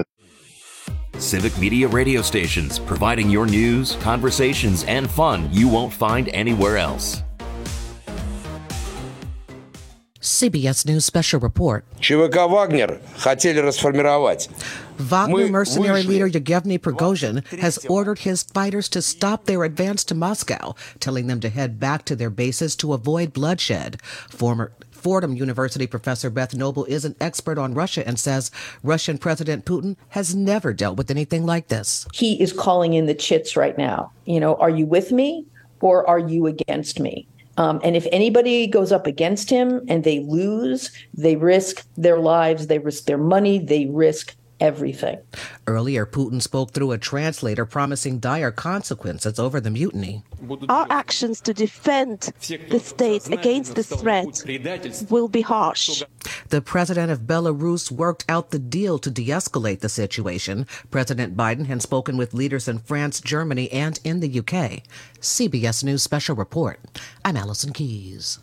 Speaker 25: Civic Media radio stations, providing your news, conversations, and fun you won't find anywhere else.
Speaker 4: C B S News Special Report.
Speaker 5: ЧВК «Вагнер» хотели расформировать.
Speaker 4: Wagner mercenary leader Yevgeny Prigozhin has ordered his fighters to stop their advance to Moscow, telling them to head back to their bases to avoid bloodshed. Former Fordham University professor Beth Noble is an expert on Russia and says Russian President Putin has never dealt with anything like this.
Speaker 6: He is calling in the chits right now. You know, are you with me or are you against me? Um, and if anybody goes up against him and they lose, they risk their lives, they risk their money, they risk everything.
Speaker 4: Earlier, Putin spoke through a translator promising dire consequences over the mutiny.
Speaker 7: Our actions to defend the state against this threat will be harsh.
Speaker 4: The president of Belarus worked out the deal to de-escalate the situation. President Biden has spoken with leaders in France, Germany, and in the U K. C B S News Special Report. I'm Allison Keyes.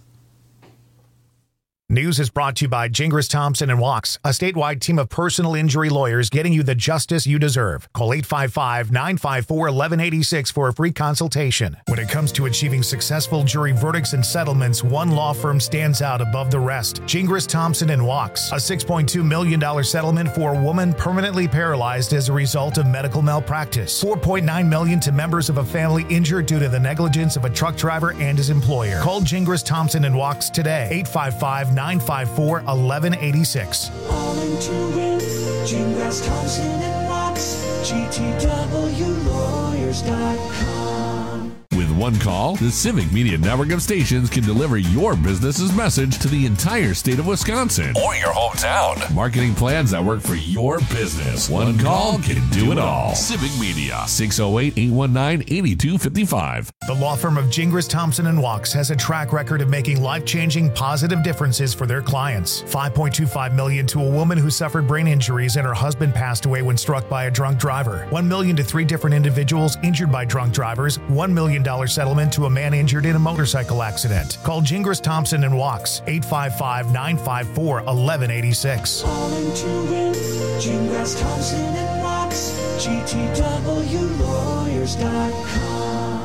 Speaker 9: News is brought to you by Gingras Thompson and Walks, a statewide team of personal injury lawyers getting you the justice you deserve. Call eight five five, nine five four, one one eight six for a free consultation. When it comes to achieving successful jury verdicts and settlements, one law firm stands out above the rest. Gingras Thompson and Walks, a six point two million dollars settlement for a woman permanently paralyzed as a result of medical malpractice. four point nine million dollars to members of a family injured due to the negligence of a truck driver and his employer. Call Gingras Thompson and Walks today. eight five five, nine five four, one one eight six.
Speaker 13: All into it, Gingras Thompson and Walks, G T W lawyers dot com.
Speaker 14: With one call, the Civic Media Network of stations can deliver your business's message to the entire state of Wisconsin or your hometown. Marketing plans that work for your business. One call can do it all. Civic Media, six oh eight, eight one nine, eight two five five.
Speaker 9: The law firm of Gingras Thompson and Walks has a track record of making life-changing positive differences for their clients. five point two five million dollars to a woman who suffered brain injuries and her husband passed away when struck by a drunk driver. one million dollars to three different individuals injured by drunk drivers. one million dollars settlement to a man injured in a motorcycle accident. Call Gingras Thompson and Walks, eight five five, nine five four, one one eight six.
Speaker 13: All into it, Gingras Thompson and Walks, G T W lawyers dot com.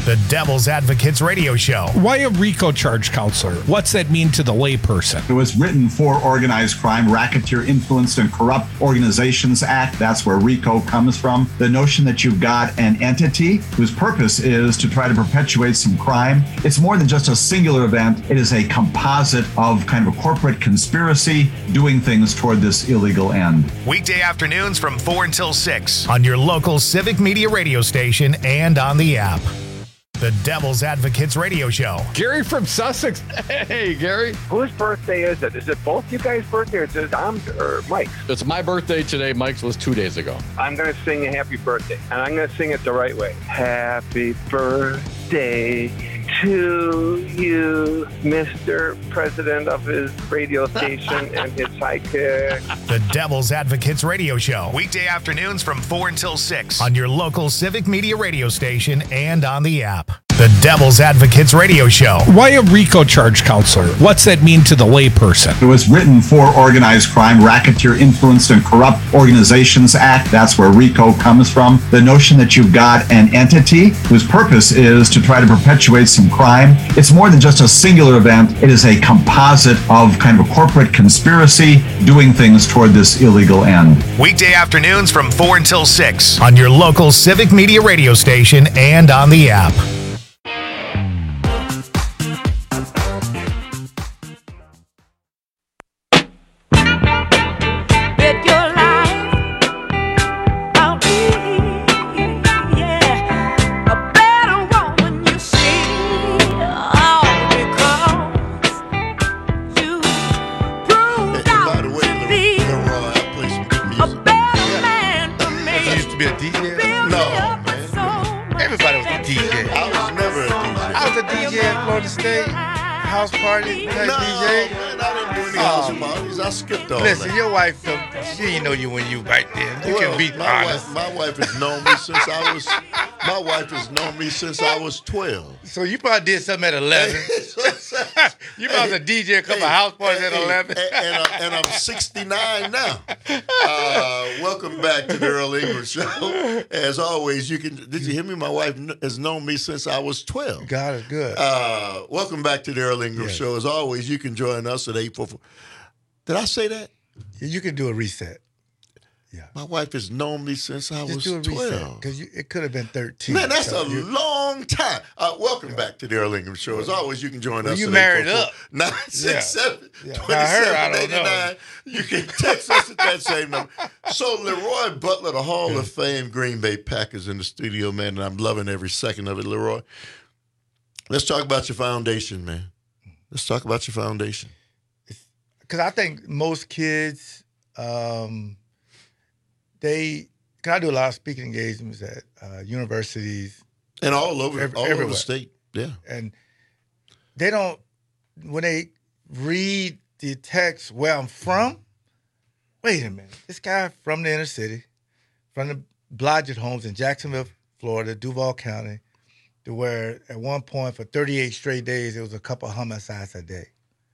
Speaker 9: The Devil's Advocates Radio Show.
Speaker 21: Why a RICO charge counselor? What's that mean to the layperson?
Speaker 22: It was written for Organized Crime, Racketeer Influenced and Corrupt Organizations Act. That's where RICO comes from. The notion that you've got an entity whose purpose is to try to perpetuate some crime. It's more than just a singular event. It is a composite of kind of a corporate conspiracy doing things toward this illegal end.
Speaker 9: Weekday afternoons from four until six on your local Civic Media radio station and on the app. The Devil's Advocates Radio Show.
Speaker 8: Gary from Sussex. Hey, Gary.
Speaker 10: Whose birthday is it? Is it both you guys' birthday or is it um, or Mike's?
Speaker 8: It's my birthday today. Mike's was two days ago.
Speaker 10: I'm going to sing a happy birthday, and I'm going to sing it the right way. Happy birthday to you, Mister President of his radio station and his sidekick.
Speaker 9: The Devil's Advocates Radio Show. Weekday afternoons from four until six on your local Civic Media radio station and on the app. The Devil's Advocates Radio Show.
Speaker 21: Why a RICO charge counselor? What's that mean to the layperson?
Speaker 22: It was written for Organized Crime, Racketeer Influenced and Corrupt Organizations Act. That's where RICO comes from. The notion that you've got an entity whose purpose is to try to perpetuate some crime. It's more than just a singular event. It is a composite of kind of a corporate conspiracy doing things toward this illegal end.
Speaker 9: Weekday afternoons from four until six on your local Civic Media radio station and on the app.
Speaker 28: House party type
Speaker 27: no,
Speaker 28: D J?
Speaker 27: Man, I didn't do any house parties. I skipped all
Speaker 28: Listen,
Speaker 27: that.
Speaker 28: your wife, she didn't know you when you back then. You
Speaker 27: well,
Speaker 28: can be
Speaker 27: my
Speaker 28: honest.
Speaker 27: Wife, my wife has known me since I was. My wife has known me since I was twelve.
Speaker 28: So you probably did something at eleven. You probably was a D J a couple hey, house parties hey, at eleven.
Speaker 27: And, and, uh, and I'm sixty-nine now. Uh, welcome back to the Earl Ingram Show. As always, you can. Did you hear me? My wife has known me since I was twelve.
Speaker 28: God is good.
Speaker 27: Uh, welcome back to the Earl Ingram yes. Show. As always, you can join us at eight four four. Did I say that?
Speaker 28: You can do a reset.
Speaker 27: Yeah. My wife has known me since I
Speaker 28: Just
Speaker 27: was
Speaker 28: do a
Speaker 27: twelve.
Speaker 28: Because it could have been thirteen.
Speaker 27: Man, that's
Speaker 28: so
Speaker 27: a
Speaker 28: you,
Speaker 27: long time. Uh, welcome yeah. back to the Earl Ingram Show. As always, you can join
Speaker 28: well,
Speaker 27: us.
Speaker 28: You married up.
Speaker 27: nine six seven,
Speaker 28: yeah.
Speaker 27: twenty-seven eighty-nine. You can text us at that same number. So Leroy Butler, the Hall yeah. of Fame Green Bay Packers in the studio, man, and I'm loving every second of it, Leroy. Let's talk about your foundation, man. Let's talk about your foundation.
Speaker 28: Because I think most kids, um, they, cause I do a lot of speaking engagements at uh, universities.
Speaker 27: And all over,
Speaker 28: every,
Speaker 27: all
Speaker 28: everywhere.
Speaker 27: over the state, yeah.
Speaker 28: And they don't, when they read the text where I'm from, wait a minute, this guy from the inner city, from the Blodgett homes in Jacksonville, Florida, Duval County, to where at one point for thirty-eight straight days, it was a couple of homicides a day.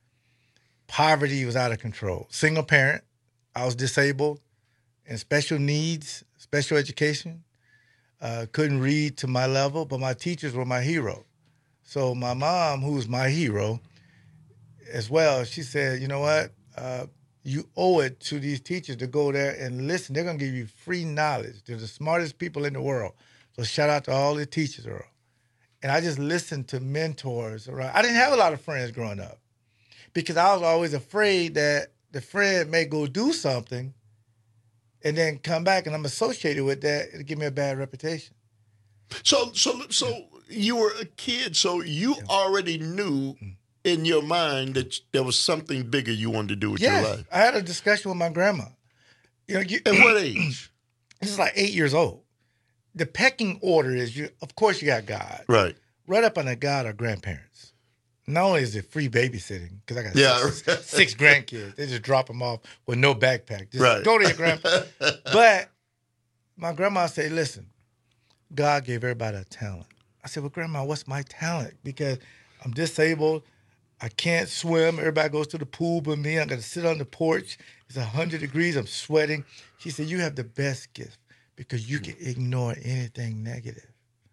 Speaker 28: Poverty was out of control. Single parent, I was disabled, and special needs, special education. Uh, couldn't read to my level, but my teachers were my hero. So my mom, who's my hero as well, she said, you know what? Uh, you owe it to these teachers to go there and listen. They're going to give you free knowledge. They're the smartest people in the world. So shout out to all the teachers, Earl. And I just listened to mentors around. I didn't have a lot of friends growing up because I was always afraid that the friend may go do something and then come back and I'm associated with that. It'll give me a bad reputation.
Speaker 27: So, so, so you were a kid, so you yeah. already knew in your mind that there was something bigger you wanted to do with
Speaker 28: yes,
Speaker 27: your life.
Speaker 28: I had a discussion with my grandma. You know, you,
Speaker 27: at what age?
Speaker 28: This is like eight years old. The pecking order is, you. Of course, you got God.
Speaker 27: Right.
Speaker 28: Right up under God are grandparents. Not only is it free babysitting, because I got
Speaker 27: yeah.
Speaker 28: six, six grandkids. They just drop them off with no backpack. Just
Speaker 27: right.
Speaker 28: go to your grandpa. But my grandma said, listen, God gave everybody a talent. I said, well, Grandma, what's my talent? Because I'm disabled. I can't swim. Everybody goes to the pool but me. I got to sit on the porch. It's one hundred degrees. I'm sweating. She said, you have the best gift because you can ignore anything negative.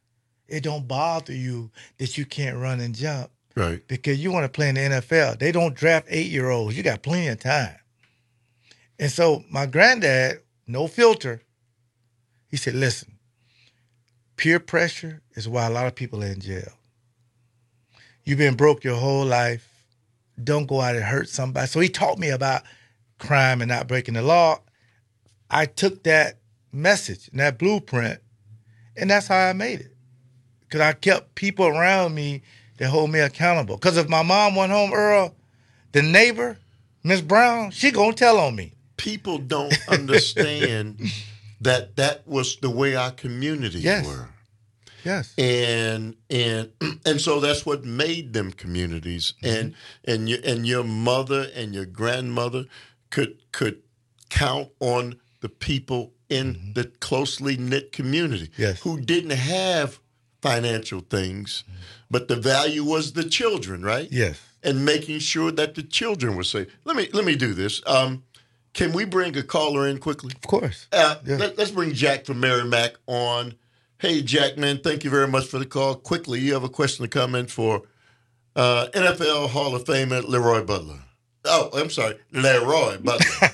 Speaker 28: it don't bother you that you can't run and jump.
Speaker 27: Right.
Speaker 28: Because you want to play in the N F L. They don't draft eight-year-olds. You got plenty of time. And so my granddad, no filter, he said, listen, peer pressure is why a lot of people are in jail. You've been broke your whole life. Don't go out and hurt somebody. So he taught me about crime and not breaking the law. I took that message and that blueprint, and that's how I made it. Because I kept people around me that hold me accountable. Because if my mom went home, Earl, the neighbor, Miss Brown, she gonna tell on me.
Speaker 27: People don't understand that that was the way our communities
Speaker 28: yes.
Speaker 27: were.
Speaker 28: Yes.
Speaker 27: And and and so that's what made them communities. Mm-hmm. And and your and your mother and your grandmother could could count on the people in mm-hmm. the closely knit community
Speaker 28: yes.
Speaker 27: who didn't have financial things, mm-hmm. but the value was the children, right?
Speaker 28: Yes.
Speaker 27: And making sure that the children were safe. Let me let me do this. Um, can we bring a caller in quickly?
Speaker 28: Of course.
Speaker 27: Uh,
Speaker 28: yeah.
Speaker 27: let, let's bring Jack from Merrimack on. Hey, Jack, man, thank you very much for the call. Quickly, you have a question to comment for uh, N F L Hall of Famer Leroy Butler. Oh, I'm sorry, Leroy Butler.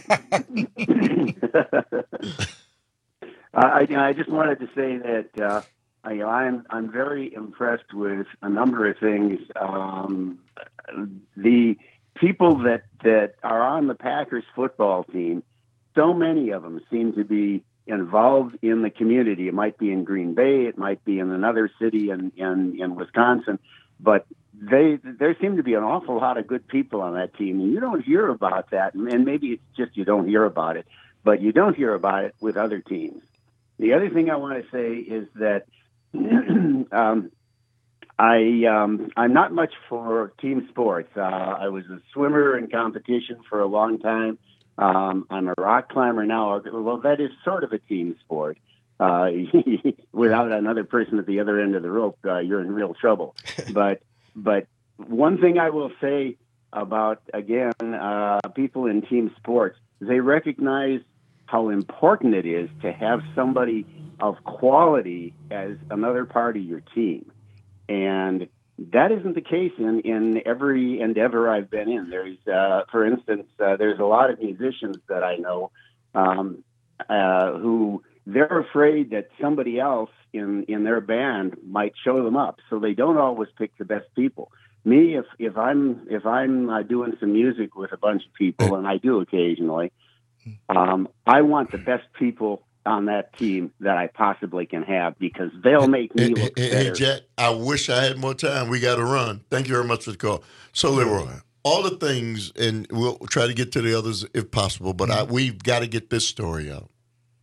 Speaker 11: I, I just wanted to say that uh, I, I'm I'm very impressed with a number of things. Um, the people that, that are on the Packers football team, so many of them seem to be involved in the community. It might be in Green Bay, it might be in another city in, in, in Wisconsin, but they there seem to be an awful lot of good people on that team, and you don't hear about that, and maybe it's just you don't hear about it, but you don't hear about it with other teams. The other thing I want to say is that um, I, um, I'm not much for team sports. Uh, I was a swimmer in competition for a long time. Um, I'm a rock climber now. Well, that is sort of a team sport. Uh, without another person at the other end of the rope, uh, you're in real trouble. But but one thing I will say about, again, uh, people in team sports, they recognize how important it is to have somebody of quality as another part of your team. And that isn't the case in, in every endeavor I've been in. There's, uh, for instance, uh, there's a lot of musicians that I know um, uh, who they're afraid that somebody else in, in their band might show them up, so they don't always pick the best people. Me, if if I'm if I'm uh, doing some music with a bunch of people, and I do occasionally, um, I want the best people on that team that I possibly can have, because they'll make me look
Speaker 27: hey,
Speaker 11: better.
Speaker 27: Hey, Jack, I wish I had more time. We got to run. Thank you very much for the call. So, Leroy, all the things, and we'll try to get to the others if possible, but I, we've got to get this story out.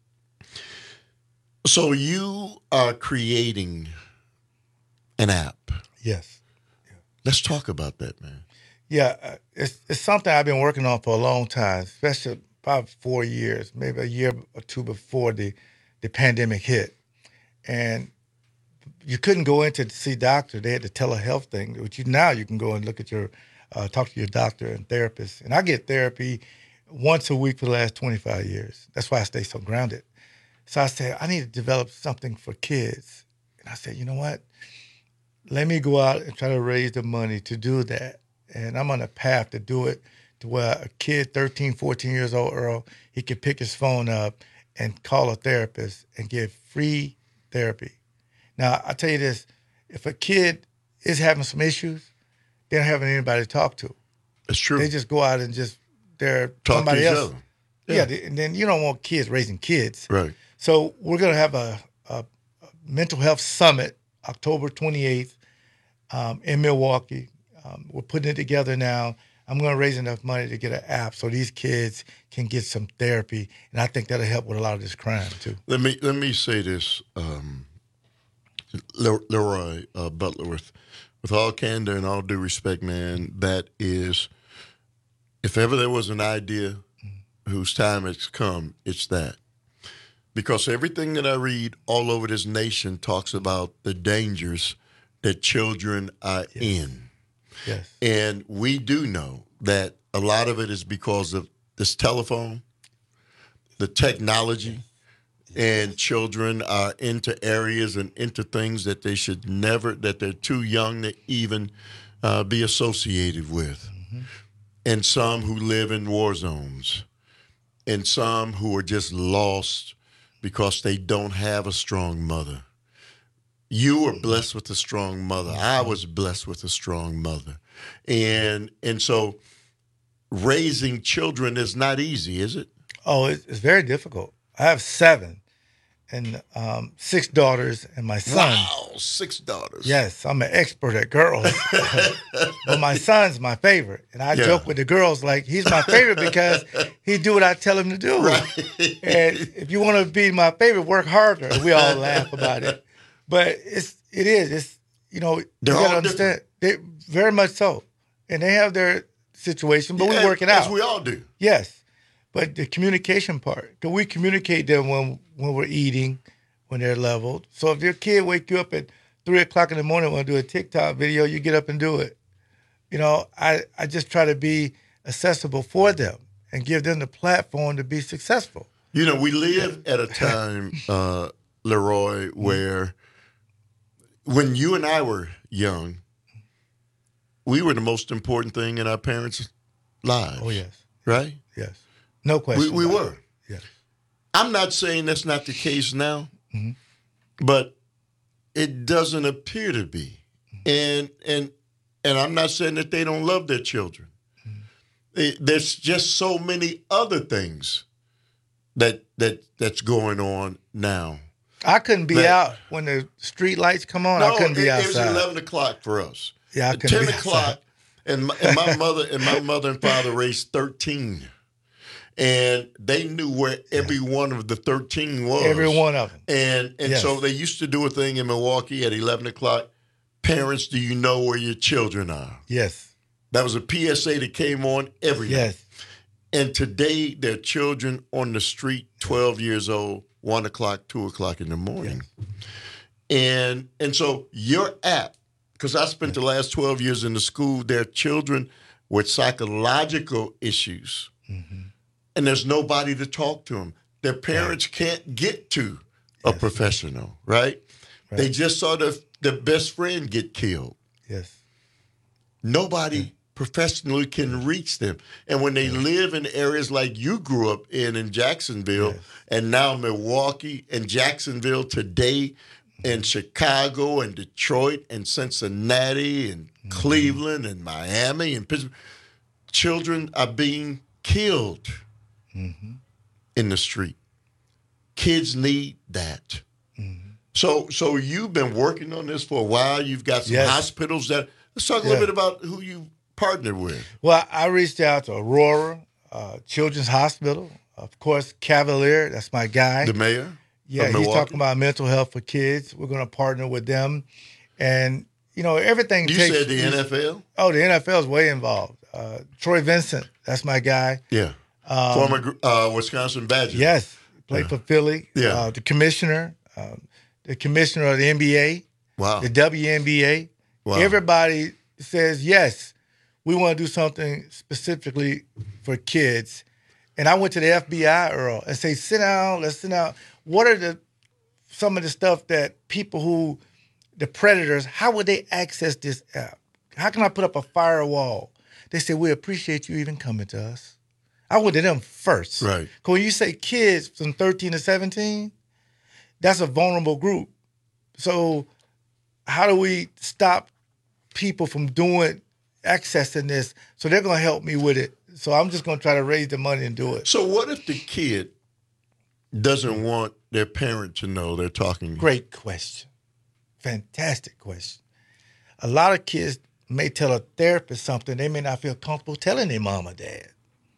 Speaker 27: So you are creating an app.
Speaker 28: Yes.
Speaker 27: Yeah. Let's talk about that, man.
Speaker 28: Yeah, uh, it's it's something I've been working on for a long time, especially about four years, maybe a year or two before the, the pandemic hit. And you couldn't go in to see doctor. They had the telehealth thing, which you, now you can go and look at your, uh, talk to your doctor and therapist. And I get therapy once a week for the last twenty-five years. That's why I stay so grounded. So I said, I need to develop something for kids. And I said, you know what? Let me go out and try to raise the money to do that. And I'm on a path to do it to where a kid, thirteen, fourteen years old, Earl, he could pick his phone up and call a therapist and get free therapy. Now, I tell you this, if a kid is having some issues, they don't have anybody to talk to.
Speaker 27: That's true.
Speaker 28: They just go out and just, they're
Speaker 27: talk
Speaker 28: somebody
Speaker 27: to each
Speaker 28: else.
Speaker 27: other.
Speaker 28: Yeah,
Speaker 27: Yeah.
Speaker 28: they, and then you don't want kids raising kids.
Speaker 27: Right.
Speaker 28: So we're going to have a, a, a mental health summit October twenty-eighth um, in Milwaukee. Um, we're putting it together now. I'm going to raise enough money to get an app so these kids can get some therapy, and I think that'll help with a lot of this crime too.
Speaker 27: Let me let me say this, um, Le- Leroy uh, Butler, with with all candor and all due respect, man. That is, if ever there was an idea whose time has come, it's that. Because everything that I read all over this nation talks about the dangers that children are
Speaker 28: yes.
Speaker 27: in.
Speaker 28: Yes.
Speaker 27: And we do know that a lot of it is because of this telephone, the technology, and children are into areas and into things that they should never, that they're too young to even uh, be associated with. Mm-hmm. And some who live in war zones, and some who are just lost because they don't have a strong mother. You were blessed with a strong mother. I was blessed with a strong mother. And and so raising children is not easy, is it?
Speaker 28: Oh, it's, it's very difficult. I have seven and um, six daughters and my son.
Speaker 27: Wow, six daughters.
Speaker 28: Yes, I'm an expert at girls. But my son's my favorite. And I
Speaker 27: Yeah.
Speaker 28: joke with the girls like, he's my favorite because he do what I tell him to do.
Speaker 27: Right.
Speaker 28: And if you want to be my favorite, work harder. And we all laugh about it. But it's, it is. It's, you know,
Speaker 27: They're
Speaker 28: you gotta
Speaker 27: all
Speaker 28: understand. They, very much so. And they have their situation, but
Speaker 27: Yeah,
Speaker 28: we work it out.
Speaker 27: as we all do.
Speaker 28: Yes. But the communication part, because we communicate them when when we're eating, when they're leveled. So if your kid wake you up at three o'clock in the morning, want to do a TikTok video, you get up and do it. You know, I, I just try to be accessible for them and give them the platform to be successful.
Speaker 27: You know, we live at a time, uh, Leroy, where when you and I were young, we were the most important thing in our parents' lives.
Speaker 28: Oh, yes.
Speaker 27: Right?
Speaker 28: Yes. No question.
Speaker 27: We, we
Speaker 28: about
Speaker 27: were.
Speaker 28: it. Yes.
Speaker 27: I'm not saying that's not the case now,
Speaker 28: Mm-hmm.
Speaker 27: but it doesn't appear to be. And and and I'm not saying that they don't love their children. It- there's just so many other things that that that's going on now.
Speaker 28: I couldn't be
Speaker 27: That-
Speaker 28: out when the street lights come on.
Speaker 27: No,
Speaker 28: I couldn't be
Speaker 27: it, it was
Speaker 28: outside.
Speaker 27: eleven o'clock for us.
Speaker 28: Yeah, I
Speaker 27: At
Speaker 28: couldn't
Speaker 27: ten
Speaker 28: be
Speaker 27: o'clock,
Speaker 28: outside.
Speaker 27: and my, and my mother and my mother and father raised thirteen, and they knew where every one of the thirteen was.
Speaker 28: Every one of them.
Speaker 27: And and
Speaker 28: Yes.
Speaker 27: so they used to do a thing in Milwaukee at eleven o'clock. Parents, do you know where your children are?
Speaker 28: Yes.
Speaker 27: That was a P S A that came on every day.
Speaker 28: Yes.
Speaker 27: And today, there are children on the street, twelve years old, one o'clock, two o'clock in the morning. And and so your app, because I spent the last twelve years in the school, there are children with psychological issues, and there's nobody to talk to them. Their parents can't get to a professional, right? They just saw the, the best friend get killed.
Speaker 28: Yes.
Speaker 27: Nobody professionally can reach them. And when they live in areas like you grew up in, in Jacksonville, and now Milwaukee and Jacksonville today, and Chicago and Detroit and Cincinnati and Cleveland and Miami and Pittsburgh, children are being killed in the street. Kids need that. So, so you've been working on this for a while. You've got some
Speaker 28: Yes.
Speaker 27: hospitals that. Let's talk a
Speaker 28: Yeah.
Speaker 27: little bit about who you partnered with.
Speaker 28: Well, I reached out to Aurora uh, Children's Hospital, of course, Cavalier. That's my guy.
Speaker 27: The mayor.
Speaker 28: Yeah,
Speaker 27: of
Speaker 28: he's
Speaker 27: Milwaukee?
Speaker 28: talking about mental health for kids. We're going to partner with them, and you know everything.
Speaker 27: You
Speaker 28: takes,
Speaker 27: said the N F L.
Speaker 28: Oh, the N F L is way involved. Uh, Troy Vincent, that's my guy.
Speaker 27: Yeah,
Speaker 28: Um,
Speaker 27: former uh, Wisconsin Badger.
Speaker 28: Yes, played for Philly.
Speaker 27: Yeah.
Speaker 28: Uh, the commissioner, um, the commissioner of the N B A.
Speaker 27: Wow.
Speaker 28: The W N B A.
Speaker 27: Wow.
Speaker 28: Everybody says, yes, we want to do something specifically for kids. And I went to the F B I, Earl, and say, sit down, let's sit down. What are the some of the stuff that people who, the predators, how would they access this app? How can I put up a firewall? They said, we appreciate you even coming to us. I went to them first.
Speaker 27: Right.
Speaker 28: Because when you say kids from thirteen to seventeen, that's a vulnerable group. So how do we stop people from doing, accessing this? So they're going to help me with it. So I'm just going to try to raise the money and do it.
Speaker 27: So what if the kid doesn't want their parent to know they're talking?
Speaker 28: Great question. Fantastic question. A lot of kids may tell a therapist something they may not feel comfortable telling their mom or dad.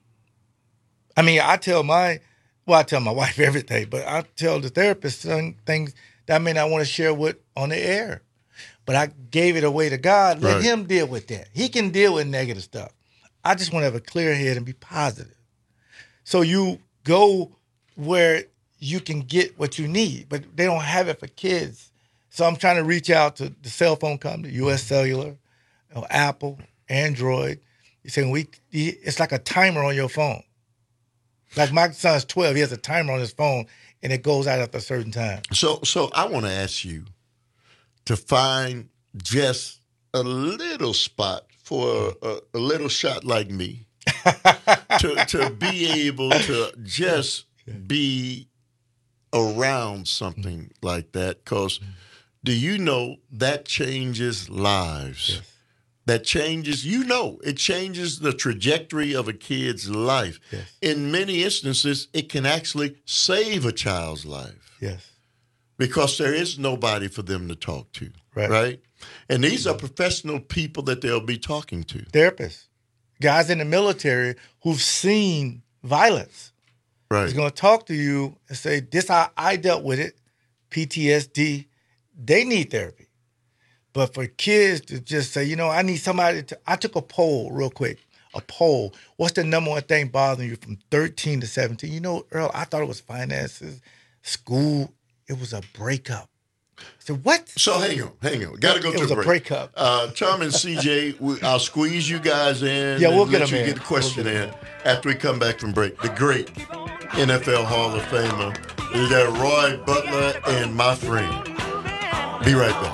Speaker 28: I mean, I tell my, well, I tell my wife everything, but I tell the therapist some things that I may not want to share with on the air. But I gave it away to God. Let
Speaker 27: Right.
Speaker 28: him deal with that. He can deal with negative stuff. I just want to have a clear head and be positive. So you go where you can get what you need, but they don't have it for kids. So I'm trying to reach out to the cell phone company, U S Cellular, you know, Apple, Android. You're saying we, it's like a timer on your phone. Like my son's twelve, he has a timer on his phone. and it goes out after a certain time.
Speaker 27: So, so I want to ask you to find just a little spot for a, a little shot like me to to be able to just be around something like that. Because do you know that changes lives?
Speaker 28: Yes.
Speaker 27: That changes, you know, it changes the trajectory of a kid's life.
Speaker 28: Yes.
Speaker 27: In many instances, it can actually save a child's life.
Speaker 28: Yes.
Speaker 27: Because there is nobody for them to talk to,
Speaker 28: Right.
Speaker 27: right? And these are professional people that they'll be talking to.
Speaker 28: Therapists, guys in the military who've seen violence.
Speaker 27: Right.
Speaker 28: He's going to talk to you and say, this how I dealt with it, P T S D. They need therapy. But for kids to just say, you know, I need somebody to, I took a poll real quick, a poll. What's the number one thing bothering you from thirteen to seventeen? You know, Earl, I thought it was finances, school. It was a breakup. So what?
Speaker 27: So hang on, hang on. Got to go
Speaker 28: It
Speaker 27: to
Speaker 28: was
Speaker 27: a
Speaker 28: a
Speaker 27: break.
Speaker 28: breakup.
Speaker 27: Uh, Tom and C J, we, I'll squeeze you guys in.
Speaker 28: Yeah, we'll
Speaker 27: and
Speaker 28: get
Speaker 27: let
Speaker 28: them
Speaker 27: you
Speaker 28: in.
Speaker 27: get the question
Speaker 28: We'll get
Speaker 27: in after we come back from break. The great N F L Hall of Famer, Leroy Butler, and my friend. Be right back.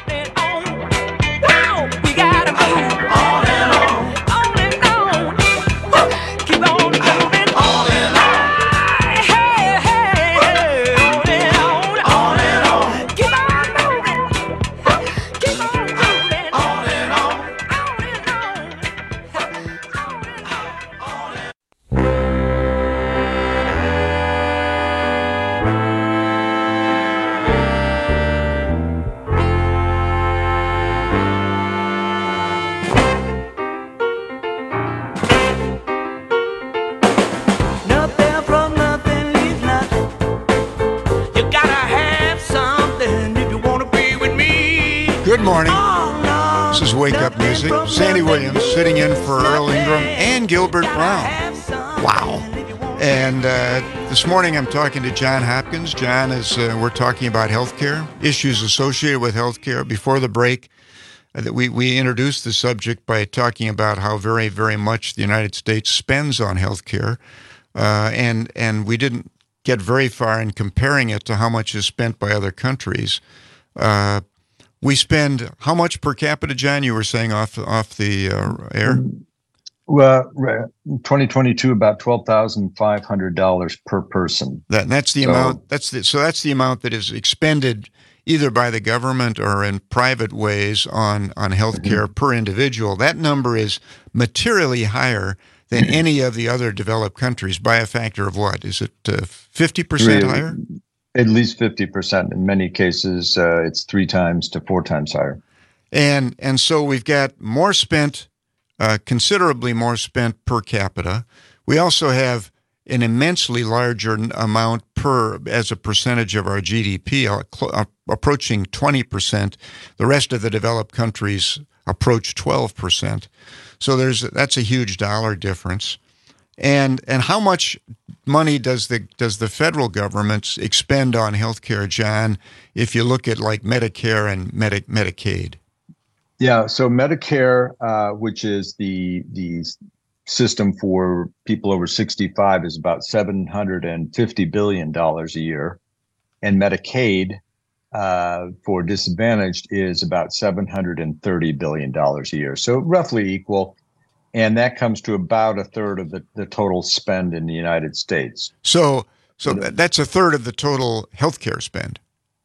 Speaker 13: We gotta move on and on, on and on. Keep on moving on and on. Hey, hey, hey, on and on, on and on. Keep on moving, keep on moving on and on, on and on, on and on. Nothing from nothing leaves nothing. You gotta have something if you wanna be with me.
Speaker 19: Good morning.
Speaker 13: Oh, no.
Speaker 19: This is Wake Up Music. Sandy Williams sitting in for Earl Ingram and Gilbert Brown. Wow. And uh, this morning I'm talking to John Hopkins. John is, uh, we're talking about healthcare, issues associated with healthcare. Before the break, uh, that we, we introduced the subject by talking about how very, very much the United States spends on healthcare. Uh, and, and we didn't get very far in comparing it to how much is spent by other countries. Uh, we spend how much per capita, John? You were saying off off the uh, air.
Speaker 3: Well, twenty twenty-two, about twelve thousand five hundred dollars per person.
Speaker 19: That that's the
Speaker 3: So-
Speaker 19: amount. That's the, so that's the amount that is expended either by the government or in private ways on on healthcare
Speaker 3: Mm-hmm.
Speaker 19: per individual. That number is materially higher than any of the other developed countries by a factor of what? Is it uh, fifty percent
Speaker 3: Really,
Speaker 19: higher?
Speaker 3: At least fifty percent. In many cases, uh, it's three times to four times higher.
Speaker 19: And and so we've got more spent, uh, considerably more spent per capita. We also have an immensely larger n- amount per as a percentage of our G D P, uh, cl- uh, approaching twenty percent. The rest of the developed countries approach twelve percent. So there's that's a huge dollar difference. And and how much money does the does the federal government expend on healthcare, John, if you look at like Medicare and Medi- Medicaid?
Speaker 3: Yeah. So Medicare, uh, which is the the system for people over sixty-five, is about seven hundred fifty billion dollars a year, and Medicaid uh, for disadvantaged is about seven hundred thirty billion dollars a year. So roughly equal. And that comes to about a third of the, the total spend in the United States.
Speaker 19: So, so that, that's a third of the total healthcare spend.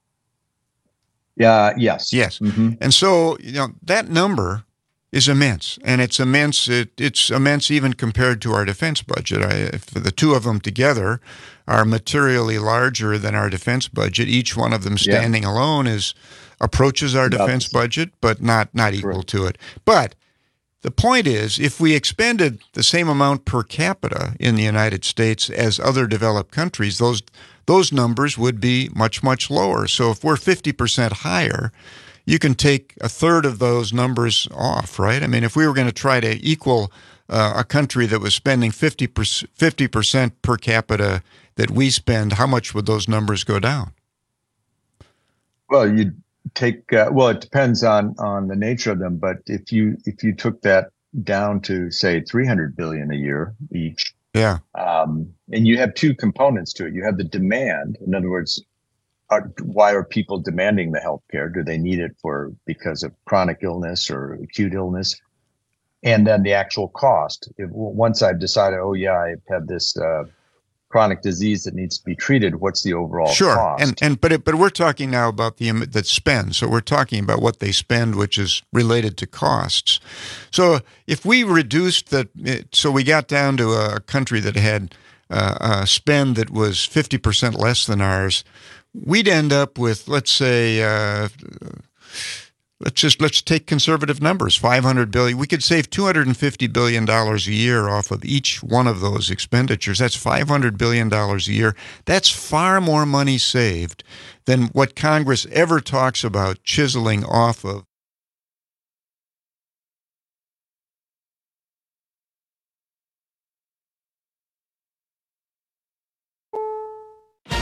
Speaker 3: Yeah. Yes.
Speaker 19: Yes. And so, you know, that number is immense, and it's immense. It, it's immense even compared to our defense budget. I, if the two of them together are materially larger than our defense budget. Each one of them standing alone is approaches our defense budget, but not not equal to it. But the point is, if we expended the same amount per capita in the United States as other developed countries, those those numbers would be much, much lower. So if we're fifty percent higher, you can take a third of those numbers off, right? I mean, if we were going to try to equal uh, a country that was spending fifty percent per capita that we spend, how much would those numbers go down?
Speaker 3: Well, you'd take uh, well, it depends on on the nature of them, but if you if you took that down to say three hundred billion a year each,
Speaker 19: Yeah.
Speaker 3: Um, and you have two components to it. You have the demand. In other words, are, why are people demanding the health care? Do they need it for because of chronic illness or acute illness? And then the actual cost. If, once I've decided, oh, yeah, I have this uh, chronic disease that needs to be treated, what's the overall
Speaker 19: sure.
Speaker 3: cost?
Speaker 19: And and but it, but we're talking now about the that spend. So we're talking about what they spend, which is related to costs. So if we reduced the, so we got down to a country that had uh, a spend that was fifty percent less than ours, we'd end up with, let's say, uh, let's just let's take conservative numbers, five hundred billion dollars. We could save two hundred fifty billion dollars a year off of each one of those expenditures. That's five hundred billion dollars a year. That's far more money saved than what Congress ever talks about chiseling off of